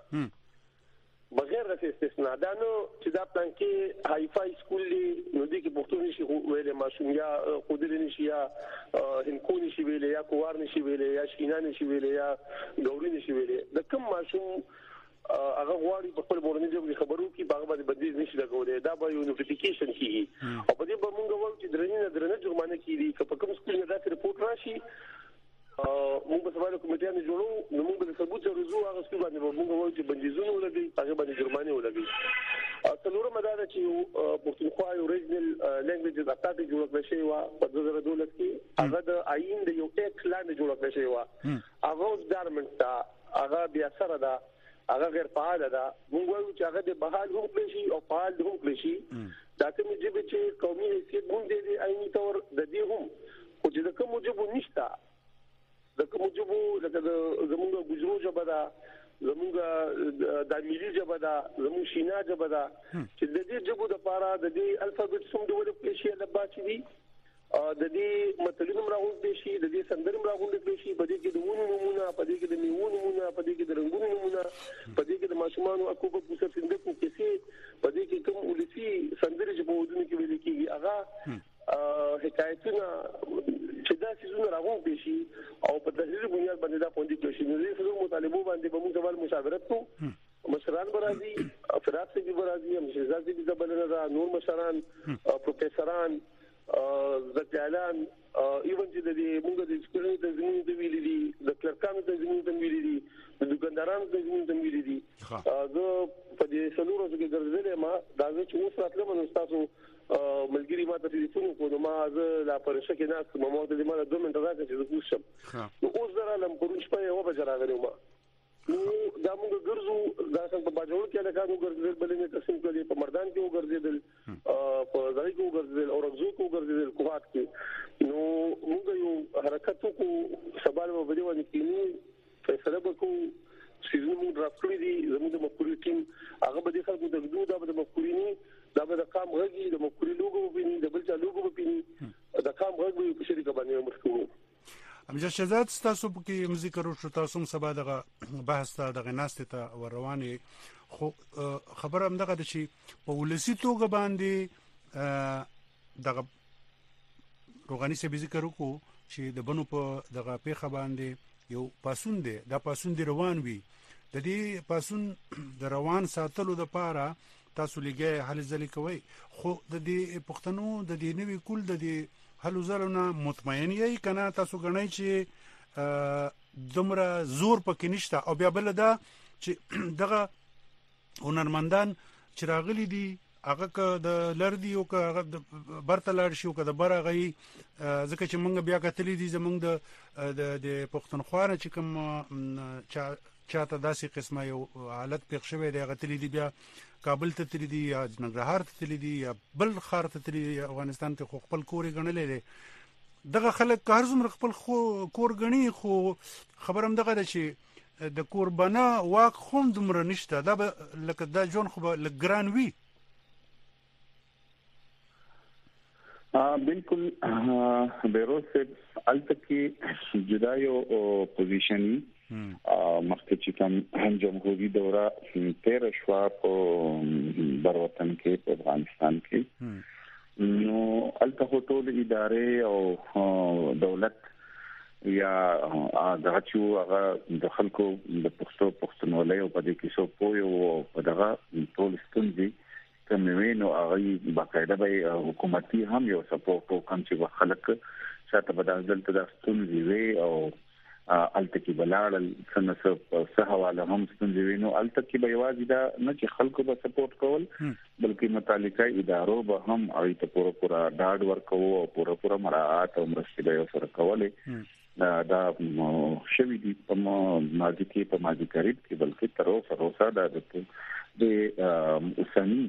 بغیر د استثناء دا نو چې دا پلان کې هاي فاي سکول دی نو دې کې پښتو نشي ویلې ماشوم یا خودل نشي یا هنکو نشي ویلې یا کوار نشي ویلې یا شینا نشي ویلې یا ګوري نشي ویلې د کوم ماشوم هغه غواړي په خپل مورنۍ ژبه کې خبرو کې باغ باندې بدیز نشي لګولې دا به یو نوټیفیکیشن کیږي او په دې به موږ وایو چې درنه نه درنه جرمانه کیږي که په کوم سکول نه دا ریپورت راشي موږ په سوال کومټیا نه جوړو نو موږ د ثبوت ورزو هغه سکول باندې موږ وایو چې بندیزونه ولګي هغه باندې جرمانه ولګي څلورم مدار چې پښتونخوا یو ریجنل لینګویجز اټاټ جوړ کړی شوی و په دوه زره دولس کې هغه د آئین د یو ټیکس لاندې جوړ کړی شوی و هغه ګورنمنت دا هغه بیا سره دا هغه غیر فعال ده موږ وایو چې هغه د بحال هم کړی شي او فعال هم کړی شي دا کوم چې قومي حیثیت مونږ د آئینی تور د دې هم خو چې د کوم جبو نشته د کوم جبو لکه د زمونږ ګجرو ژبه ده زمونږ د ملي ژبه ده زمونږ شینا ژبه ده چې د دې ژبو د لپاره د دې الفابet سم د ولې کړی شي لبا چې دي د دې متلونو راغونډ شي د دې سندرم راغونډ شي په دې کې د وونو نمونه په دې کې د میوونو نمونه په دې کې د رنگونو نمونه په دې کې د ماشومان او کوبه پوسه صندوق کې سي په دې کې کوم ولسی سندرې چې په ودونو کې ویل کېږي هغه حکایتونه چې دا څه راغونډ شي او په تحلیل بنیاد باندې دا پوندې کې شي نو دې څه مطالبه باندې به موږ سوال مشاورت کوو مشران برازي افراد چې برازي هم شهزاد دي د بلنه نور مشران پروفیسوران ځکهالان ایون چې د موږ د سکولونو د زمینو د ویلي دي د کلرکانو د زمینو د ویلي دي د دکاندارانو د زمینو د ویلي دي زه په دې سلوړو کې ګرځېدل ما دا چې اوس راتلم نو تاسو ملګری ما ته ټلیفون وکړ ما زه لا پرشه کې ناس ما مو ته ما دوه منټه راځي چې زه وښم نو اوس درالم پرون شپه یو بجې راغلی ما نو دا موږ ګرځو دا څنګه په باجوړ کې لکه نو ګرځېدل بلې تقسیم کړي په مردان کې وګرځېدل په ځای کې وګرځېدل او رغزو کې وګرځېدل کوهات کې نو موږ یو حرکت وکړو سبا به په دې باندې کې فیصله وکړو چې موږ راځو دي زموږ د مفکوري ټیم هغه به د خلکو د غدو دا به د مفکوري دا به د قام غږی د مفکوري لوګو وبیني د بل چا لوګو وبیني د قام غږ په شریکه باندې مرکو امجد شهزاد تاسو کې ذکر وشو تاسو سبا دغه بحث ته دغه ناست ته ور روانې خو خبر هم دغه د شي په ولسی توګه باندې دغه روغاني سي ذکر وکړو چې د بنو په دغه پیخه باندې یو پاسون دی دا پاسون دی روان وي د دې پاسون د روان ساتلو د پاره تاسو لګي حل ځلې کوي خو د دې پښتنو د دې نوې کول د دې هلو زلونه مطمئن یې کنه تاسو غنئ چې دمره زور پکې نشته او بیا بل دا چې دغه هنرمندان چې راغلي دي هغه که د لردي او که هغه د برتلار شي او که د برغی ځکه چې موږ بیا کتلې دي زموږ د د پښتونخوا چې کوم چاته داسې قسمه یو حالت پېښ شوی دی هغه تللی دي بیا کابل ته تللی دي یا ننګرهار ته تللی دي یا بل ښار ته تللی دي افغانستان ته خو خپل کور یې ګڼلی دی دغه خلک که هر څومره خپل کور ګڼي خو خبر هم دغه ده چې د کوربانه واک خو هم دومره نشته دا به لکه دا ژوند خو به لږ ګران وي بالکل بیروز صاحب هلته کې جدا یو پوزیشن وي مخکې چې کوم جمهوریت دوره تیر شو په بروتن کې په افغانستان کې نو الته ټول ادارې او دولت یا دغه چې هغه د خلکو د پښتو پښتونولۍ او په دې کې سو پوهه او په دغه ټول ستونزې کومې نو هغه باقاعده به حکومتي هم یو سپورټ وکم چې خلک شاته بدل ته د ستونزې وي او الته کې بلال سنس په حواله هم ستونزې وینو الته کې به یوازې دا نه چې خلکو به سپورټ کول بلکې متعلقه ادارو به هم اړ ته پوره پوره ډاډ ورکوو او پوره پوره مراعات او مرستې به سره کولې دا دا شوی دي په ماضي کې په ماضي قریب کې بلکې تر اوسه روسا دا د اوسنی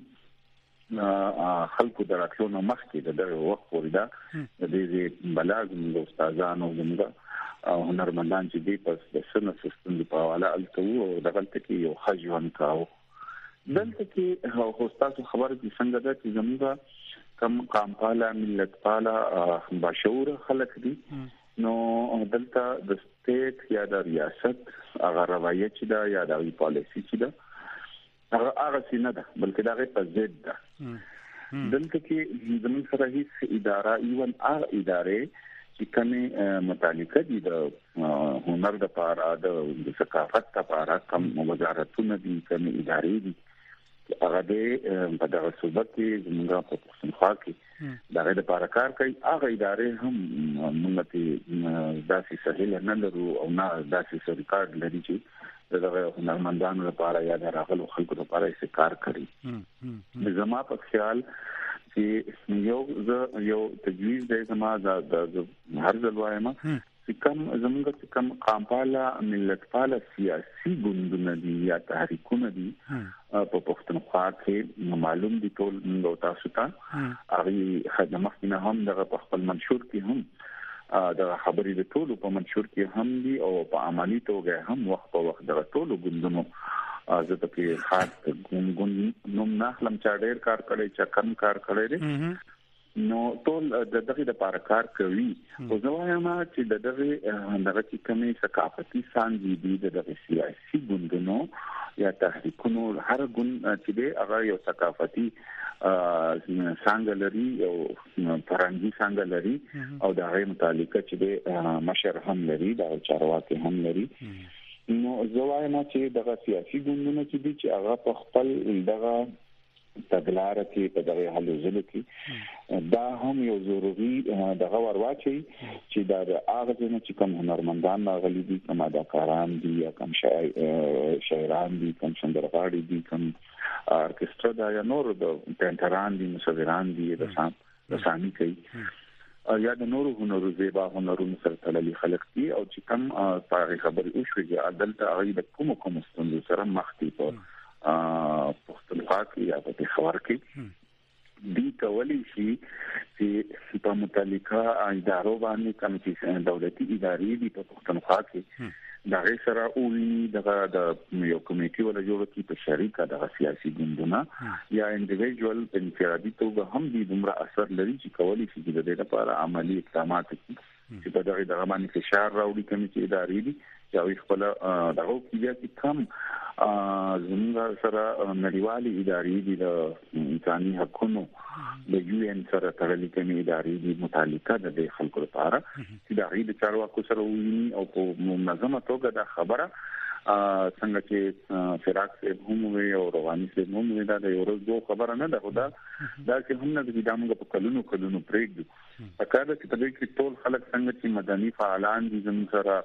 خلکو دراتلو نه مخکې د دغه وخت وردا د دې بلاغ د استادانو زموږ او هنرمندان چې دی پس د سن سیستم په حواله الته او دغه کې یو خجوان کاو دلته کې هو تاسو خبره دي څنګه ده چې زموږ کم قامپاله ملت پاله باشعور خلک دي نو دلته د سټیټ یا د ریاست هغه روایت چې دا یا د پالیسی چې دا هغه هغه څه نه ده بلکې دا غي په ضد ده. دلته کې زموږ سره هیڅ اداره ایون هغه ادارې چې کومه متعلقه دي د هنر د پاره د ثقافت لپاره کوم وزارتونه دي کوم ادارې دي هغه د په دغه صوبت کې زموږ په پښتونخوا کې دغه د لپاره کار کوي. هغه ادارې هم موږ ته داسې سهیل نه لرو او نه داسې ریکارډ لري چې دغه هنرمندانو لپاره یا د راغلو خلکو لپاره یې کار کوي. زما په خیال چې یو یو تجویز دی زما د هر ځل وایم چې کوم زموږ کوم قامپاله ملت پاله سیاسي ګوندونه دي یا تحریکونه دي په پښتونخوا کې معلوم دي ټول نو تاسو ته هغه خدمت نه هم دغه په خپل منشور کې هم د خبرې د ټولو په منشور کې هم دي او په عملی توګه هم وخت په وخت دغه ټولو ګوندونو زه ته کې خاص ګوند ګوند نوم نه خلم چا ډېر کار کړی چا کم کار کړی دی نو ټول د دغه د لپاره کار کوي. او زه وایم چې د دغه دغه چې کومي ثقافتي څانګې دي د دغه سیاسي ګوندونو یا تحریکونو هر ګوند چې دی هغه یو ثقافتي څنګه لري او فرهنګي څنګه لري او د هغه متعلقه چې دی مشر هم لري د چارواکي هم لري. نو زه وایم چې دغه سیاسي ګوندونو چې دي چې هغه په خپل دغه تګلارې کې په دغه حل ځلو کې دا هم یو ضروري دغه ورواچي چې دا د هغه چې کوم هنرمندان غلي دي کوم اداکاران دي یا کوم شاعران دي کوم سندرغاړي دي کوم ارکسترا دا یا نور د پینټران دي مصوران دي د سام د سامي کوي یا د نورو هنرو زیبا هنرونو سره تړلي خلک دي او چې کوم په خبرې او شوږي عدالت هغه د کوم کوم ستونزو سره مخ دي په پښتونخوا کې یا په پېښور کې دي کولای شي چې په متعلقه ادارو باندې کوم چې دولتي ادارې دي په پښتونخوا کې دا غي سره او دغه د یو کمیټي ولا جوړ کی په شریکه د سیاسي ګوندونه یا انډیویډوال انفرادي توګه هم دي دومره اثر لري چې کولای شي د دې لپاره عملی اقدامات چې په دغه دغه باندې فشار راوړي کوم چې ادارې دي چې خپل دغه کیږي چې کم زموږ سره نړیوالې ادارې دي د انساني حقوقو د یو ان سره تړلې کومې ادارې دي متعلقه د خلکو لپاره چې د غیر چارواکو سره ویني او په منظمه توګه د خبره څنګه چې فراق صاحب هم وي او رواني صاحب هم وي دا د یو ورځ دوه خبره نه ده خدا دا چې هم نه د دامغه په کلونو کلونو پرېږدي پکاره چې په دې کې ټول خلک څنګه چې مدني فعالان دي زموږ سره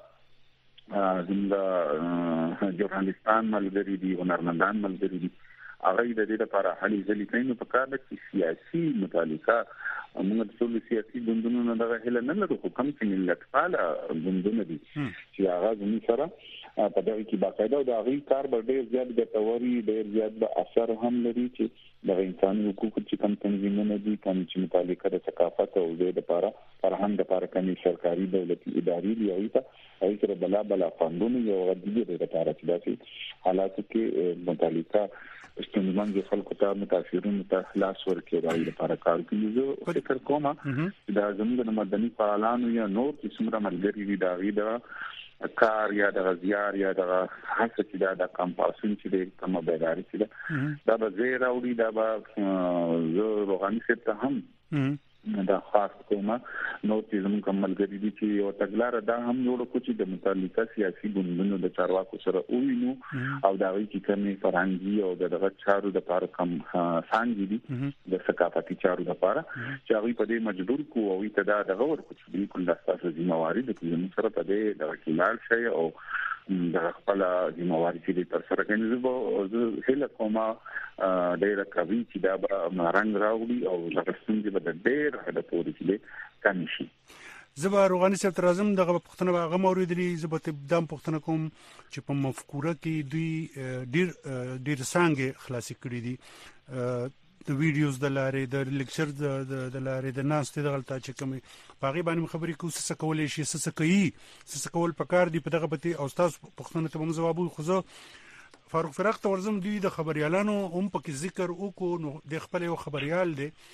زموږ ژورنالیستان ملګري دي هنرمندان ملګري دي هغه د دې لپاره هلي ځلې کوي نو پکاره چې سیاسي متعلقه موږ د ټول سیاسي ګوندونو نه دغه هله نه لرو خو کوم چې ملت پاله ګوندونه دي چې هغه زموږ سره په دغه کې باقاعده او د هغه کار به ډېر زیات ګټوري ډېر زیات به اثر هم لري چې د انساني حقوقو چې کوم تنظیمونه دي کوم چې متعلقه د ثقافت او د لپاره فرهنګ لپاره کومي سرکاري دولتي ادارې دي او ته اې سره بلا بلا فاندونه یو غدي د لپاره چې داسې حالات کې متعلقه استعمال د خلکو ته متاثرون ته خلاص ورکړي د لپاره کار کوي. زه فکر کوم دا زموږ د مدني فعالانو یا نور چې څومره ملګري دي دا غي د کار یا د غزيار یا د هڅه چې دا د کمپاسون چې د کومه بیداری چې دا به زیرا وړي دا به زه روغاني څخه هم دا خاص کومه نو چې زموږ ملګری دي چې یو تګلار دا هم جوړ کو چې د متعلقه سیاسي ګوندونو د چارواکو سره وینو او دا وی چې کومي فرهنګي او دغه چارو د لپاره کم څنګه دي د ثقافتي چارو لپاره چې هغه په دې مجبور کو او ته دا دغه ورکو چې بالکل د تاسو ذمہواری د کوم سره په دې د وکیلال شي او د خپل ذمہواری چې تر سره کوي زه هله کومه ډېر کوي چې دا به رنګ راوړي او لغستون چې به ډېر هدا پوري چې کم شي. زبا روغاني صاحب ترازم دغه پښتنه هغه مورید لري زبته دام پښتنه کوم چې په مفکوره کې دوی ډیر ډیر څنګه خلاصي کړی دي د ویډیوز د لارې د لیکچر د لارې د ناس ته دغلطه چې کوم باغی باندې خبرې کوو څه کولای شي څه کوي څه کول پکار دي په دغه پتی او تاسو پښتنه ته موږ جواب خو زه فاروق فراق ته ورزم دوی د خبريالانو هم پکې ذکر وکړو نو د خپل یو خبريال دی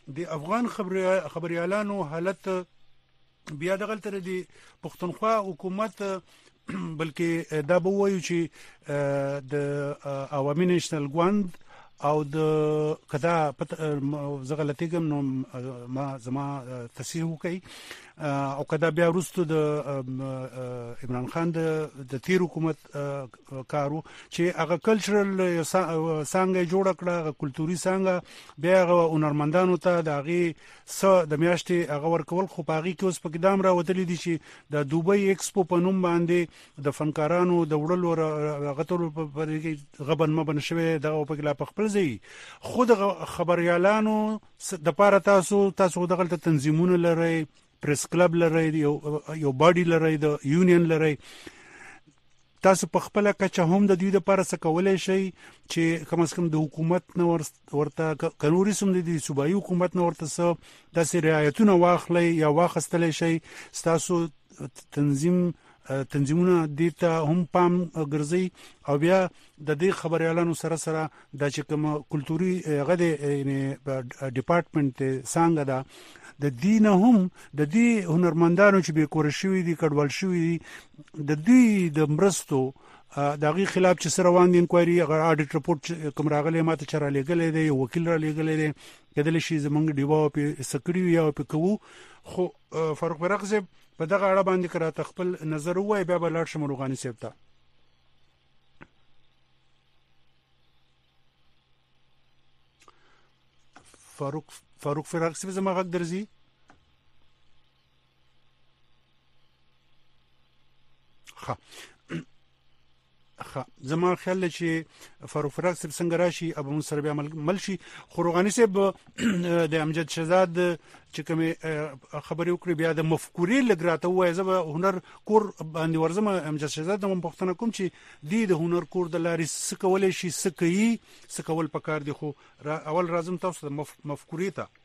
د افغان خبريالانو حالت بیا دغه تر دي پښتونخوا حکومت بلکې دا به وایو چې د عوامي نېشنل ګوند او د کدا زه غلطي کوم نو ما زما تصحیح وکي او کدا بیا وروسته د عمران خان د تیر حکومت کارو چې هغه کلچرل څنګه جوړ کړه هغه کلتوري څنګه بیا هغه هنرمندانو ته د هغه س د میاشتې هغه ورکول خو پاغي کې اوس په قدم را وتلی دي چې د دوبۍ ایکسپو په نوم باندې د فنکارانو د وړلو غتر په غبن مبن شوی دغه په خلاف خپل ځای خود خبريالانو د پاره تاسو تاسو دغه تنظیمونه لري پریس کلب لري یو یو باډي لري د یونین لري تاسو په خپل کچه هم د دوی لپاره څه کولای شي چې کم از کم د حکومت نو ورته قانوني سم دي صوبایي حکومت نو ورته څه د رعایتونو واخلي یا واخستل شي تاسو تنظیم تنظیمونه د ته هم پام ګرځي او بیا د دې خبريالانو سره سره د چې کوم کلتوري غده یعنی ډپارټمنټ څنګه دا د دین هم د دې هنرمندانو چې به کور شوی دي کډوال شوی دي د دې د مرستو دغه خلاف چې سره روان دي انکوایري اډیټ رپورټ کوم راغلی ماته چر لګلې دی وکیل را لګلې دی کله شي زمونږ دیوا په سکړی یا په کوو خو فاروق برق صاحب په دغه اړه باندې کړه خپل نظر وای بیا بلار شمروغانی صاحب ته فاروق فاروق فراق صاحب زما غږ درځي ښه ښه زما خیال چې فاروق فراق صاحب څنګه راشي ابو منصر بیا عمل شي خروغانی صاحب د امجد شهزاد چې کوم خبرې وکړي بیا د مفکورې لګراته وای زه هنر کور باندې ورزم امجد شهزاد هم پښتنه کوم چې د هنر کور د لارې څه کولای شي څه کوي څه کول پکار دي خو اول راځم تاسو د مفکورې ته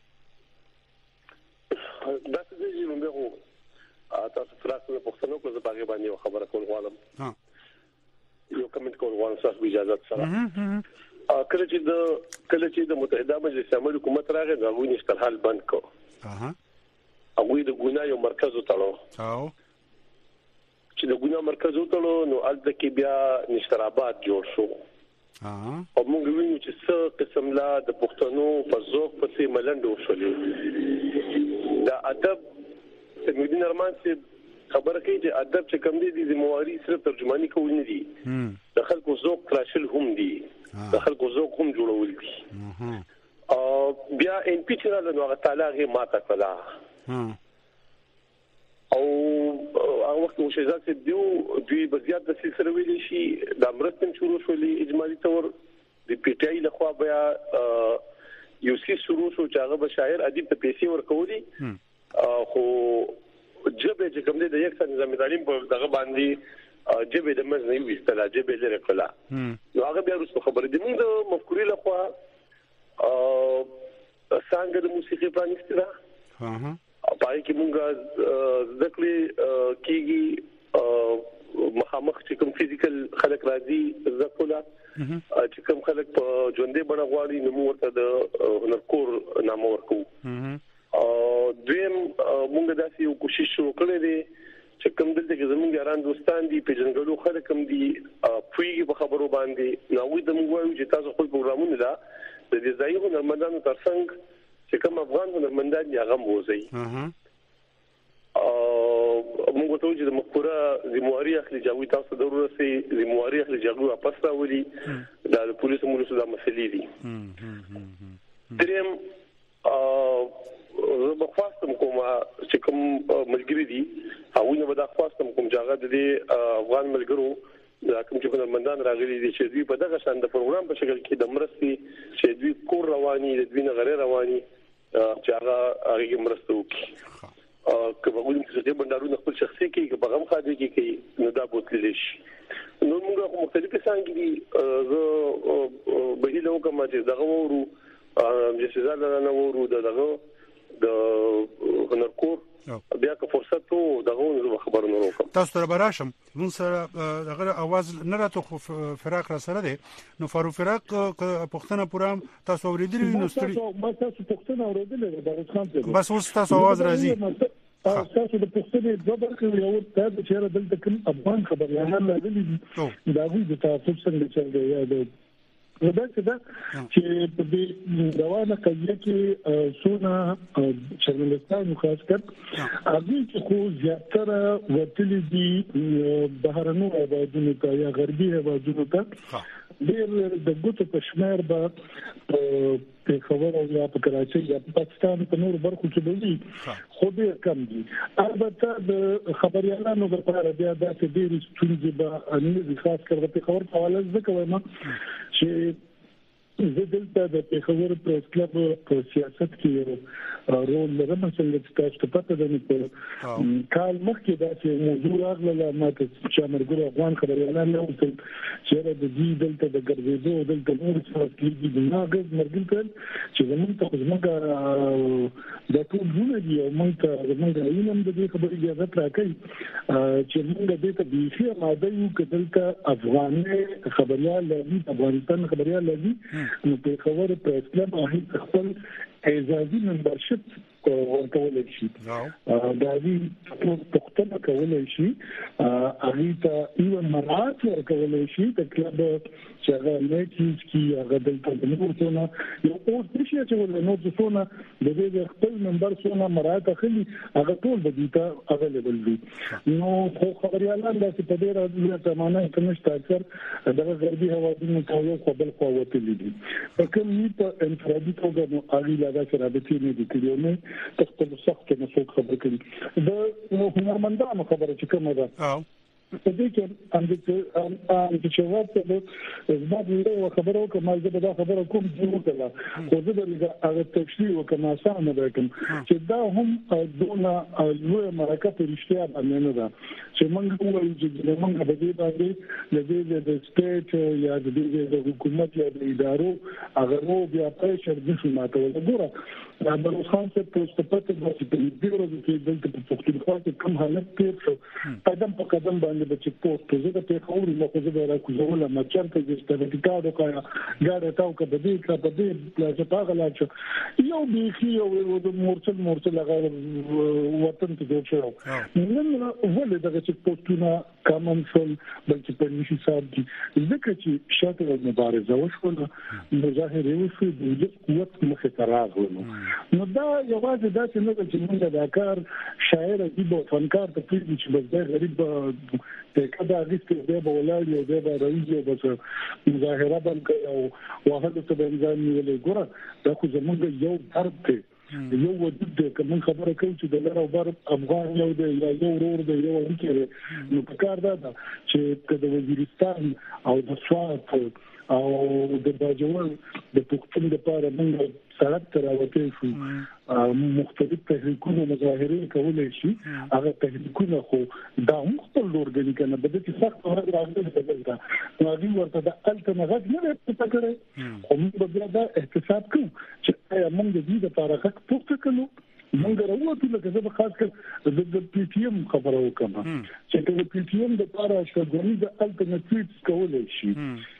دا څه دي موږ هو تاسو فراسته پښتنو کو زه باغې باندې خبره کول غواړم ها یو کمنټ کول غواړم تاسو اجازه سره کله چې د کله چې د متحده مجلس عامه حکومت راغی دا ویني استرحال بند کو اها هغه د ګونا یو مرکز وتاړو او چې د ګونا مرکز وتاړو نو الته کې بیا نشترابات جوړ شو اها او موږ وینو چې څه قسم لا د پښتنو په ذوق په ملندو شولې دا ادب سمدین ارمان چې خبره کوي چې ادب چې کم دي د زمواري صرف ترجمانی کول نه دي د خلکو ذوق تراشل هم دي د خلکو ذوق هم جوړول دي او بیا ان پیچرا نو هغه تعالی غي ماته کړه او هغه وخت مو شهزاد چې دیو دوی بزیات د سلسله ویل شي د امرتن شروع شولې اجمالی تور د پی ټ آی لخوا بیا یو سی شروع شو چې هغه بشاعر ادیب ته پیسې ورکولي خو جبه چې کوم دي د یک څه نظام تعلیم په دغه باندې جبه د مز نه ویستله جبه لري کلا نو هغه بیا رسو خبرې دي موږ د مفکوري لخوا ا څنګه د موسیقي پرانیسته ها ها پای کې موږ ذکر کیږي مخامخ چې کوم فزیکل خلک راځي ذکولا چې کوم خلک په ژوندې بڼه غواړي نو ورته د هنر کور نامه ورکو او دویم موږ داسې یو کوشش وکړې دي چې کوم دلته کې زموږ یاران دوستان دي په جنګلو خلک هم دي پویږي په خبرو باندې نو وي د موږ وایو چې تاسو خپل پروګرامونه دا د دې ځای هنرمندانو ترڅنګ چې کوم افغان هنرمندان یې هغه موزي او موږ ته چې د مخوره زمواري اخلي جاوي تاسو ضرورت سي زمواري اخلي جاوي واپس راولي د پولیسو مولسو د مسلې دي دریم زه به خواستم کوم چې کوم ملګری دي هغه نه به دا خواستم کوم چې هغه د افغان ملګرو دا کوم چې هنرمندان راغلي دي چې دوی په دغه شان د پروګرام په شکل کې د مرستي چې دوی کور رواني د دوی نه غره رواني چې هغه هغه مرسته وکړي که په وګړي چې د بندرونو خپل شخصي کې په غم خاطر کې کې نو دا بوتل شي نو موږ مختلفه څنګه دي زه به له کوم چې دغه ورو چې زړه نه ورو دغه د هنر کور بیا که فرصت وو دغه زو خبرونه وکم تاسو ته براشم مون سره دغه आवाज نه راته خو فراق را سره ده نو فاروق فراق پښتنه پورام تاسو اوریدلی نو ستړي ما تاسو پښتنه اوریدلې ده بس خام بس اوس تاسو आवाज راځي تاسو د پښتنې د برخې یو ته د چیرې دلته کوم افغان خبريالان راغلي دي دا غوږ د تاسو څنګه چل یا د دا څه ده چې په دې روانه قضیه کې سونه چرمنستان خاص کر هغه چې خو زیاتره وتلي دي بهرنو آبادونو ته یا غربي آبادونو ته ډېر د ګوتو په شمیر به په خبره یا په کراچۍ یا په پاکستان په نور برخو کې دي خو ډېر کم دي البته د خبريالانو لپاره بیا د دې ستونزې به انځ خاص کړه په خبر په حواله ځکه وایم چې زه دلته د پیښور پریس کلب په سیاست کې رول لرم څنګه چې تاسو ته پته ده نو کال مخکې دا چې موضوع راغله ماته چې مرګ افغان خبريالان نه وصل چې د دې دلته د ګرځېدو دلته نور څه کېږي د ناګز مرګ ته چې زمونږ ته زمونږ د ټول ژوند دی او موږ ته زمونږ علم د دې خبرې اجازه راکړي چې موږ دې ته بيخي ماده یو کدلته افغاني خبريال لري افغانستان خبريال لري نو په خبره پریس کلب هغه خپل اعزازي ممبرشپ ورکول شي دا دي پښتنه کولای شي هغه ته یو مراد ورکول شي د کلب چې هغه لیکيز کی هغه دلته د نور څونه یو اوس نشي چې ول نو څونه د دې خپل ممبر څونه مراد اخلي هغه ټول د دې ته اویلیبل دي نو خو خبريالان د په ډیره د زمانه کې نشته اکثر دغه غربي هوادونو ته یو خپل قوت لیدي په کوم نیت انفرادي توګه نو اړي لاګه سره د تیر نه دي کړو نه تخت سخت نه څوک خبر کړي د هنرمندانو خبره چې کومه ده په دې کې ان د چې وخت د زموږ له خبرو کومه زه دا خبره کوم چې وکړه خو زه د هغه تشریح وکم اسانه ده کوم چې دا هم دونه لوی مرکه په رښتیا باندې نه ده چې موږ وایو چې موږ د دې باندې د دې د سټیټ یا د دې د حکومت یا د ادارو هغه نو بیا پېښه د شو ماته وګوره دا د خان څخه پوسټ پته د چې د بیرو د دلته په پښتونخوا کې کوم حالت تیر شو قدم په قدم باندې د چې پوسټ زه د پیښور نو خو زه د راکوزول ما چرته چې ستاسو کاډو غاړه تاو کې د دې کا په دې پلاټ پاغلا چې یو بيخي یو د مورچل مورچل هغه وطن ته جوړ شو نن ولې دغه چې پوسټونه کامن فل بلکې په نشي صاحب دي ځکه چې شاته مبارزه وشوله مظاهره وشو د قوت مخه تراغ ونه نو دا یوازې دا چې نه چې موږ د کار شاعر دی په فنکار ته پیږي چې بس غریب ته کدا غیست دی په ولایت یو دی په رئیس یو بس مظاهره باندې او واحد ته بنځان نیولې ګوره دا خو زموږ یو درد دی یو وجود دی کوم خبره کوي چې د لاره بر افغان یو دی یا یو ورور دی یو وکړي نو په کار دا چې د وزیرستان او د سوات او د باجوړ د پښتون لپاره موږ سړک ته راوته شو مختلف تحریکونه مظاهره کولای شي هغه تحریکونه خو دا مختلف اورګانی کنه د دې سخت ورځ راغلی بدل دا نو هغه ورته د الټرنیټ نه پته کړي خو موږ به دا احتساب کوو چې آیا موږ د دې لپاره حق پوښتنه کوو موږ راوته لکه زه خاص کر د پی ټی ایم خبرو کوم چې د پی ټی ایم لپاره شګونی د الټرنیټ کولای شي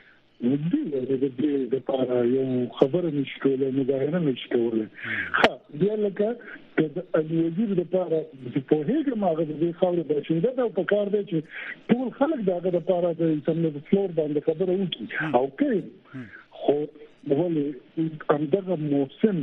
نو دې د دې لپاره یو خبره نشکوله مظاهره نشکوله ها بیا لکه د وزیر لپاره په هغه ماغه د خاورې بشینده دا په کار دی چې ټول خلک دغه لپاره د سمنه فلور باندې خبره وکړي او کې خو ولې همدغه موسم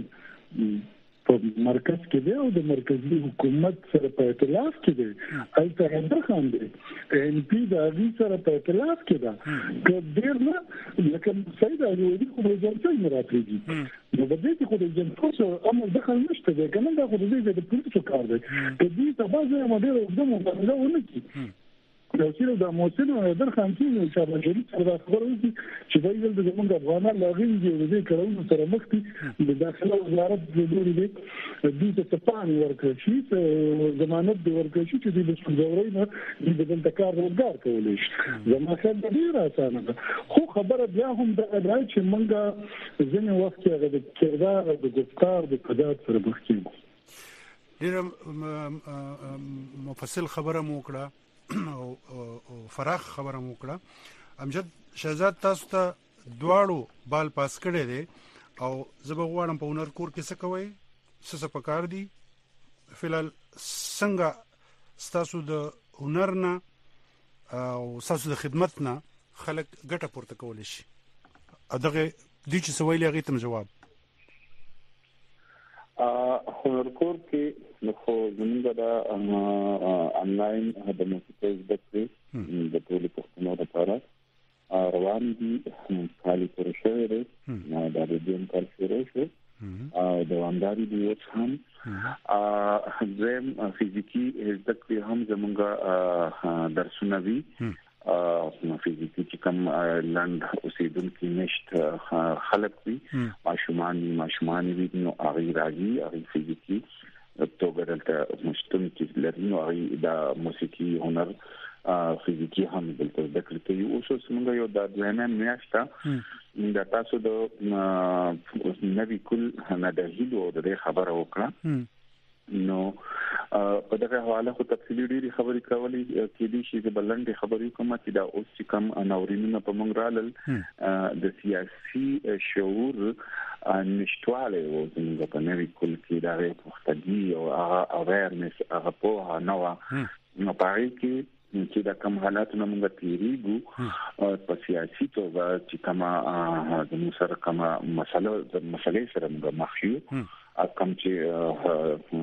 په مرکز کې دی او د مرکزی حکومت سره په ائتلاف کې دی البته هندر خان دی ان پی د هغه سره په ائتلاف کې ده که ډیر نه لکه سید علي وزیر خو د جنسي مراتبي نو په دې کې خو د جنسي عمل دخل نشته دی کنه دا خو د دې د پولیسو کار دی که دې ته بازه مدیر او د مبارزه ونه کی یو چې د موسم او در خان کې چې باندې سره خبرو چې د یو د زمونږ افغانان لاغین دي د دې کارونو سره مخ دي د داخله وزارت د لوري دي د تپان ورکړي چې ضمانت دی ورکړي چې د څنګهوري نه د دلته کار روزګار کولای شي زموږ خلک ډیر اسانه ده خو خبره بیا هم د راځي چې موږ ځینې وخت کې د کردار او د ګفتار د قدرت سره مخ کیږو ډېر مفصل خبره مو وکړه او فراخ خبره مو وکړه. امجد شهزاد تاسو ته دواړو بال پاس کړی دی او زه به غواړم په هنر کور کې څه کوئ، څه څه پکار دي، فلحال څنګه ستاسو د هنر نه او ستاسو د خدمت نه خلک ګټه پورته کولی شي. دغه دوی چې څه ویلي هغې ته م جواب. هنر کور کې خو زموږ د انلاین د موسیقۍ زده کړې د ټولو پښتنو لپاره روان دي. کال پوره شوی دی، دا د دویم کال شروع شو او دوامداري دي اوس هم. زم فزیکی زده کړې هم زموږ درسونه وي، فزیکی چې کوم لاند اوسېدونکي نشته خلک وي، ماشومان وي ماشومان وي نو هغې راځي، هغې فزیکی توګه دلته مشتون چې لري نو هغې د موسیقي هنر فزیکی هم دلته زده کړې کوي. اوس اوس موږ یو د دویمه میاشت د تاسو د نوي کل نه د هیلو د خبره وکړه. نو په دغه حواله خو تفصیلي ډېرې خبرې کولې کېدای شي چې بلندې خبرې کوم چې دا اوس چې کوم ناورینونه په موږ رالل د سیاسي شعور نشټوالی و زموږ په نوي کل کې د هغې پختګي او هغه اویرنس هغه پوهه نه وه. نو په هغې کې چې دا کوم حالاتونه موږ تېرېږو په سیاسي توګه چې کومه زموږ سره کومه مسلې سره موږ مخ یو، کوم چې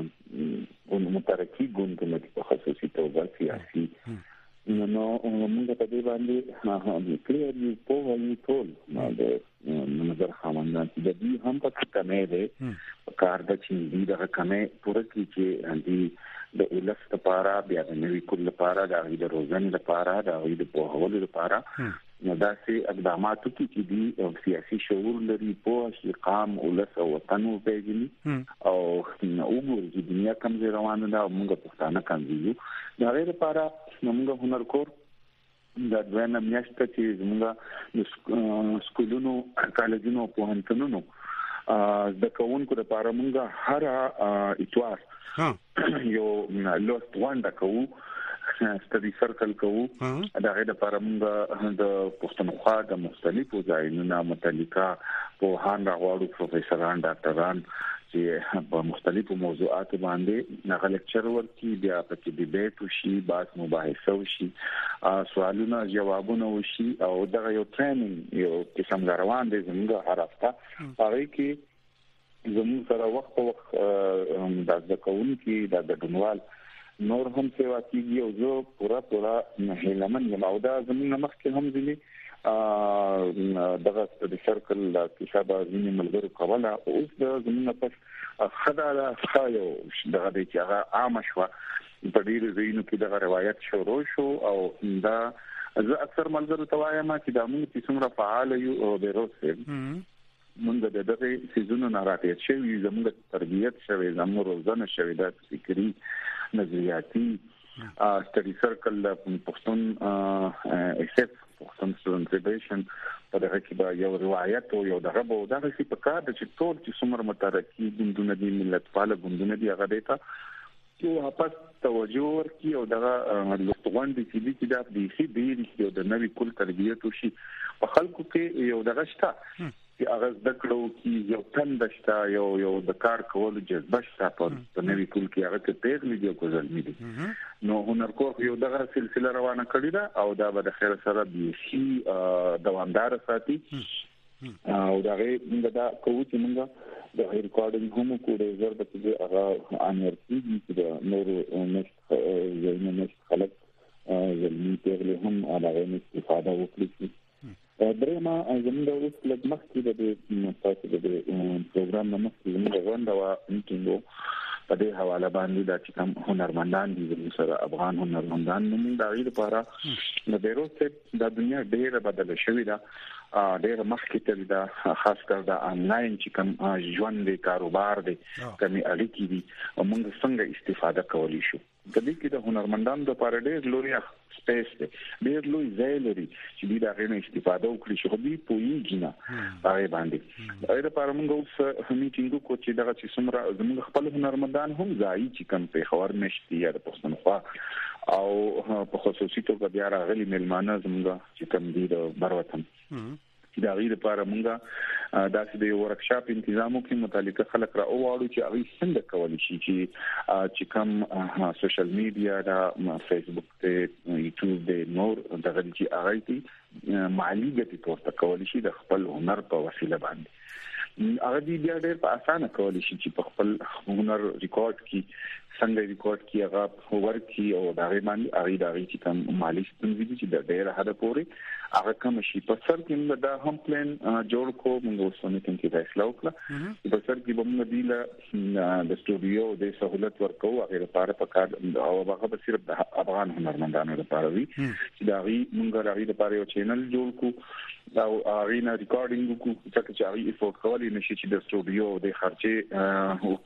مترقي ګوند په خصوصي توګه سیاسي نو موږ په دې باندې کلیرلی پوهه یو ټول د نظر خاوندان چې د دې هم په کمې دی کار د چې دې دغه کمې پوره کړي چې دې د ولس لپاره بیا د نوي کل لپاره د هغوی د روزنې لپاره د هغوی د پوهولو لپاره نو داسې اقداماتو کې چې دي سیاسي شعور لري، پوه شي، قام ولس او وطن وپېژني او وګوري چې دنیا کوم ځای روانه ده او موږ پښتانه کوم ځای یو. د هغې لپاره موږ هنر کور د دویمه میاشت چې زموږ د سکولونو کالجونو پوهنتونونو زده کوونکو لپاره موږ هر اتوار یو لوست غونډه کوو، ستدي سرکل کوو. د هغې لپاره موږ د پښتونخوا د مختلفو ځایونو متعلقه پوهان راغواړو، پروفیسران، ډاکټران چې په مختلفو موضوعاتو باندې هغه لیکچر ورکړي، بیا پکې ډیبیټ وشي، بحث مباحثه وشي، سوالونه جوابونه وشي او دغه یو ټریننګ یو قسم روان دی زموږ هر هفته. هغې کې زموږ سره وخت په وخت د زده کوونکي د ګډونوال نور هم سیوا کېږي او زه پوره پوره هیلهمن یم او دا زموږ نه مخکې هم ځینې دغه ستدي سرکل کیسه به ځینې ملګرو کوله. اوس د زموږ پس ښه ده ښه یو دغه دی چې هغه عامه شوه، په ډېرو ځایونو کې دغه روایت شروع شو او دا زه اکثر ملګرو ته وایم چې دا موږ چې څومره فعاله یو او بیروز صاحب موږ د دغه سیزونو نه راټیټ شوي، زموږ تربیت شوی، زموږ روزنه شوې ده فکري نظریاتي. ستدي سرکل د پښتون ایس اف پښتون سټوډنټ فیډریشن په دغه کې به یو روایت او یو دغه به دغه څه په کار د چې ټول چې څومره مترقي ګوندونه دي، ملتپاله ګوندونه دي، هغه دی ته یو واپس توجه ورکړي او دغه لوستغونډې چې دي چې دا د ښې ډېرې یو د نوي کل تربیت وشي په خلکو کې یو دغه شته چې هغه زده کړو کې یو تنده شته، یو یو د کار کولو جذبه شته په نوي کل کې، هغه کې پیغلې دي او که زلمي دي. نو هنر کور یو دغه سلسله روانه کړې ده او دا به د خیر سره بیخي دوامداره ساتي او د هغې موږ دا کوو چې موږ د ریکارډینګ هم وکړو، زر به چې هغه انور کېږي چې د نورو نشت ځایونه نشت خلک زلمي پیغلې هم د هغې نه استفاده وکړي. درېیمه زموږ اوس لږ مخکې د دې تاسو د پروګرام نه مخکې زموږ غونډه وه میټینګ و په دې حواله باندې دا چې کوم هنرمندان دي زموږ سره افغان هنرمندان نو موږ د هغې لپاره د بیروز صاحب دا دنیا ډېره بدله شوې ده ډېر مخکې تل دا خاص کر دا انلاین چې کوم ژوند دی کاروبار دی کمی اړیکې دي موږ څنګه استفاده کولی شو د دې کې د هنرمندانو لپاره ډېر لوی سپیس دی ډېر لوی ځای لري چې دوی دا غوښنه استفاده وکړي چې دوی پوهیږي نه هغه باندې دا لپاره موږ اوس میټینګ کو چې دا چې څومره زموږ خپل هنرمندان هم ځای چې کوم په خبر نشته یا د پښتونخوا او په خصوصي توګه بیا راغلي ملمانه زموږ چې کوم دي د بروتن چې دا غیر لپاره موږ دا چې د ورکشاپ تنظیم کوي متعلقه خلک را اوړو چې هغه څنګه کولی شي چې چې کوم سوشل میډیا دا فیسبوک ته یوټیوب د نور د غلطي هغه دي مالی ګټه پورته کولی شي د خپل هنر په وسیله باندې هغه دی بیا ډېر په اسانه کولی شي چې په خپل هنر ریکارډ کی څنګه ریکارډ کی هغه ورکی او دا غي باندې هغه دا غي چې کوم مالی ستونزې دي چې د ډېر حد پورې هغه کوم شي په سر کې دا هم پلان جوړ کو موږ اوسونه کې فیصله وکړه په سر کې به موږ دی له د استودیو د سہولت ورکو هغه لپاره په کار او هغه صرف د افغان هنرمندانو لپاره وي چې دا غي موږ راغی لپاره یو چینل جوړ کو او هغه نه ریکارډینګ کو چې هغه افورت کولی نشي چې د استودیو د خرچه او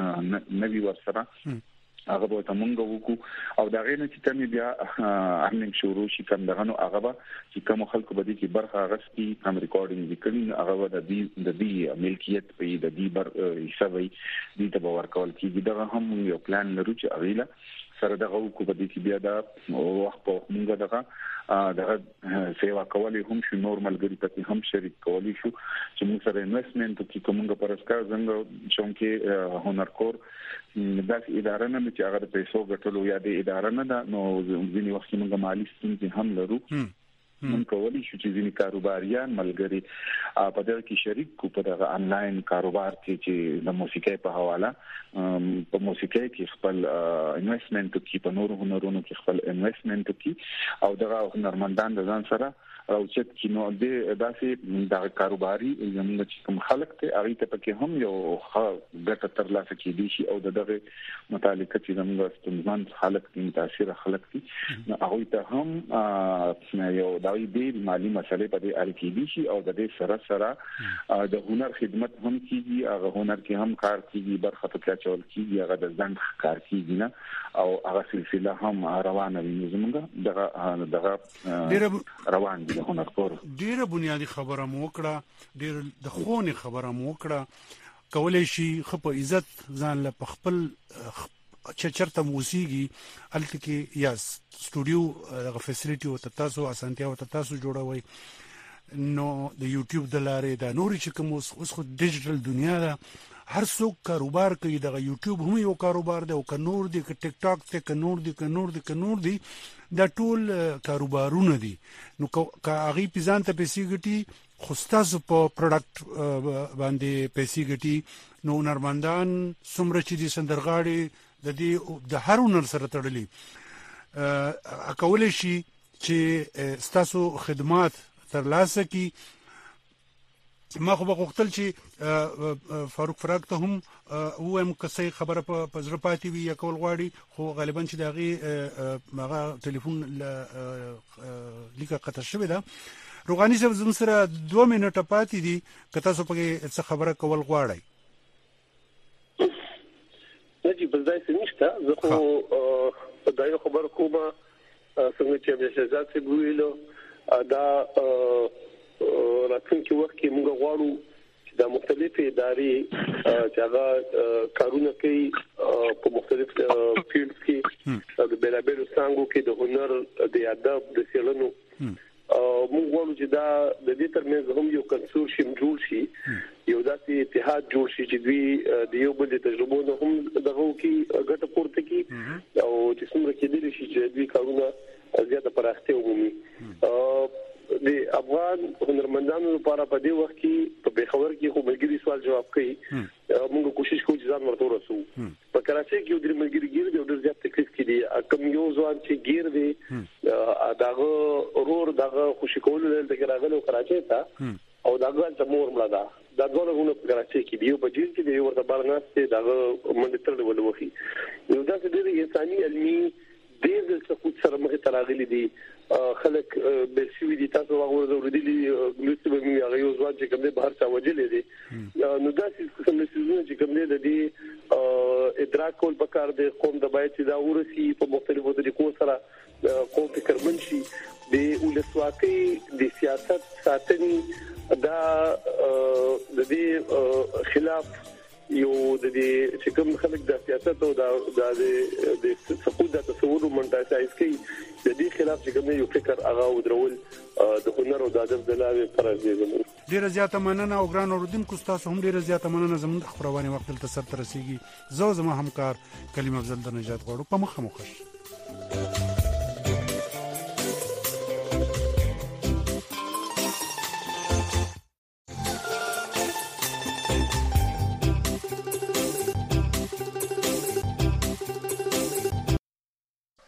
کې نوی ورسره هغه به تمونګ وکړو او دا غینه چې تمه بیا ارننګ شروع شي کوم دغه نو هغه به چې کوم خلکو به دي کې برخه غستی کوم ریکارډینګ وکړي هغه د دې د دې ملکیت په د دې بر حسابي دې ته باور کول کیږي دا هم یو پلان لرو چې اغیلا سره دغه کو په دې کې بیا دا وخت په موږ دغه دغه سیوا کولی هم شو نورمال ګری پتی هم شریک کولی شو چې موږ سره انویسټمنت کې کومه پرسکار څنګه چونکې هنر کور دا اداره نه چې هغه د پیسو ګټلو یا د اداره نه ده نو ځینې وخت موږ مالی ستونزې هم لرو من کولی شو چې ځینې کاروباریان ملګری په دغه کې شریک کو په دغه انلاین کاروبار کې چې د موسیقۍ په حواله په موسیقۍ کې خپل انویسټمنت کې په نورو هنرونو کې خپل انویسټمنت کې او دغه هنرمندان د ځان سره راوچت کې نو د داسې د کاروباري زموږ چې کوم خلک ته هغه ته پکې هم یو ګټه ترلاسه کېدي شي او دغه متعلقه چې زموږ ستونزمن خلک دي متاثر خلک دي نو هغه ته هم یو د دې مالی مسلې په دې اړه کېدي شي او د دې سره سره د هنر خدمت هم کیږي هغه هنر کې هم کار کیږي برخه پکې چول کیږي هغه د ځند کار کیږي نه او هغه سلسله هم روانه وي زموږ دغه دغه روان دي ډیره بنیادی خبره مو وکړه ډیر د خونې خبره مو وکړه کولای شي خپ عزت ځان له خپل چې چرته موسیقي الته کې یا سټوډیو د فیسیلیټي او تاسو اسانتیا او تاسو جوړوي نو د یوټیوب د لارې د نوري چې کوم اوس خو ډیجیټل دنیا ده هر څوک کاروبار کوي د یوټیوب هم یو کاروبار دی او ک نور دی ک ټیک ټاک ته ک نور دی ک نور دی ک نور دی دا ټول کاروبارونه دي نو که هغه پیزان ته پیسې ګټي خو تاسو په پروډکټ باندې پیسې ګټي نو هنرمندان څومره چې دي سندرغاړي د دې د هر هنر سره تړلي کولای شي چې تاسو خدمات ترلاسه کی ما خو بغوښتل چې فاروق فراق ته هم وایم کسې خبره په پزړه پاتې وي یا کول غواړي خو غالبا چې دغه مغه ټلیفون لیکه قطع شوی ده روغاني صاحب زم سره دوه منټه پاتې دي که تاسو په څه خبره کول غواړئ نجی بلدای سنشته زه خو دا یو خبر کوم څنګه چې به شهزاد سی ویلو دا راتلونکي وخت کې موږ غواړو چې د مختلفې ادارې چې هغه کارونه کوي په مختلف فیلډز کې د بیلابیلو څانګو کې د هنر د ادب د څېړنو موږ غواړو چې دا د دې ترمنځ هم یو کنسورشیم جوړ شي یو داسې اتحاد جوړ شي چې دوی د یو بل د تجربو نه هم دغه کې ګټه پورته کړي او چې څومره کېدلی شي چې دوی کارونه زیاته پراختیا ومومي د افغان هنرمندانو لپاره په دې وخت کې په بخور کې خو ملګری سوال جواب کوي موږ کوشش کوو چې ځان ورته ورسو په کراچۍ کې د ملګری ګیر دی ډېر زیات تکلیف کړي کوم یو ځوان چې ګیر دی داغه اورور داغه خوشی کول د راغلو کراچۍ ته او داغه ته مور مړه ده دا ډول په کراچۍ کې دی په جیل کې دی ورته بارناسته داغه منډه تر ولوخي نو دا چې د انساني علمي دې څه خو سره مخ تراغلي دي خلک به سوي دي تاسو هغه ورودلي ګلوستي به موږ هغه یو ځوان چې کوم دي بهر څا وجلې دي نو دا څه کوم څه چې کوم دي د دې ادراک کول پکار دي قوم د باید چې دا ورسي په مختلفو طریقو سره قوم فکر منشي د ولسواکۍ د سیاست ساتنې دا د دې خلاف یو د دې چې کوم خلک د سیاست او د د سقوط د تصور منټایز کوي د دې خلاف چې کوم یو فکر هغه ودرول د هنر او د ادب د لارې فرض دی زموږ ډیره زیاته مننه او ګران اوردونکو تاسو هم ډیره زیاته مننه زموږ خبرونه وخت تل تر سره رسیدي زو زما همکار کلیم افضل د نجات غواړو په مخه مخه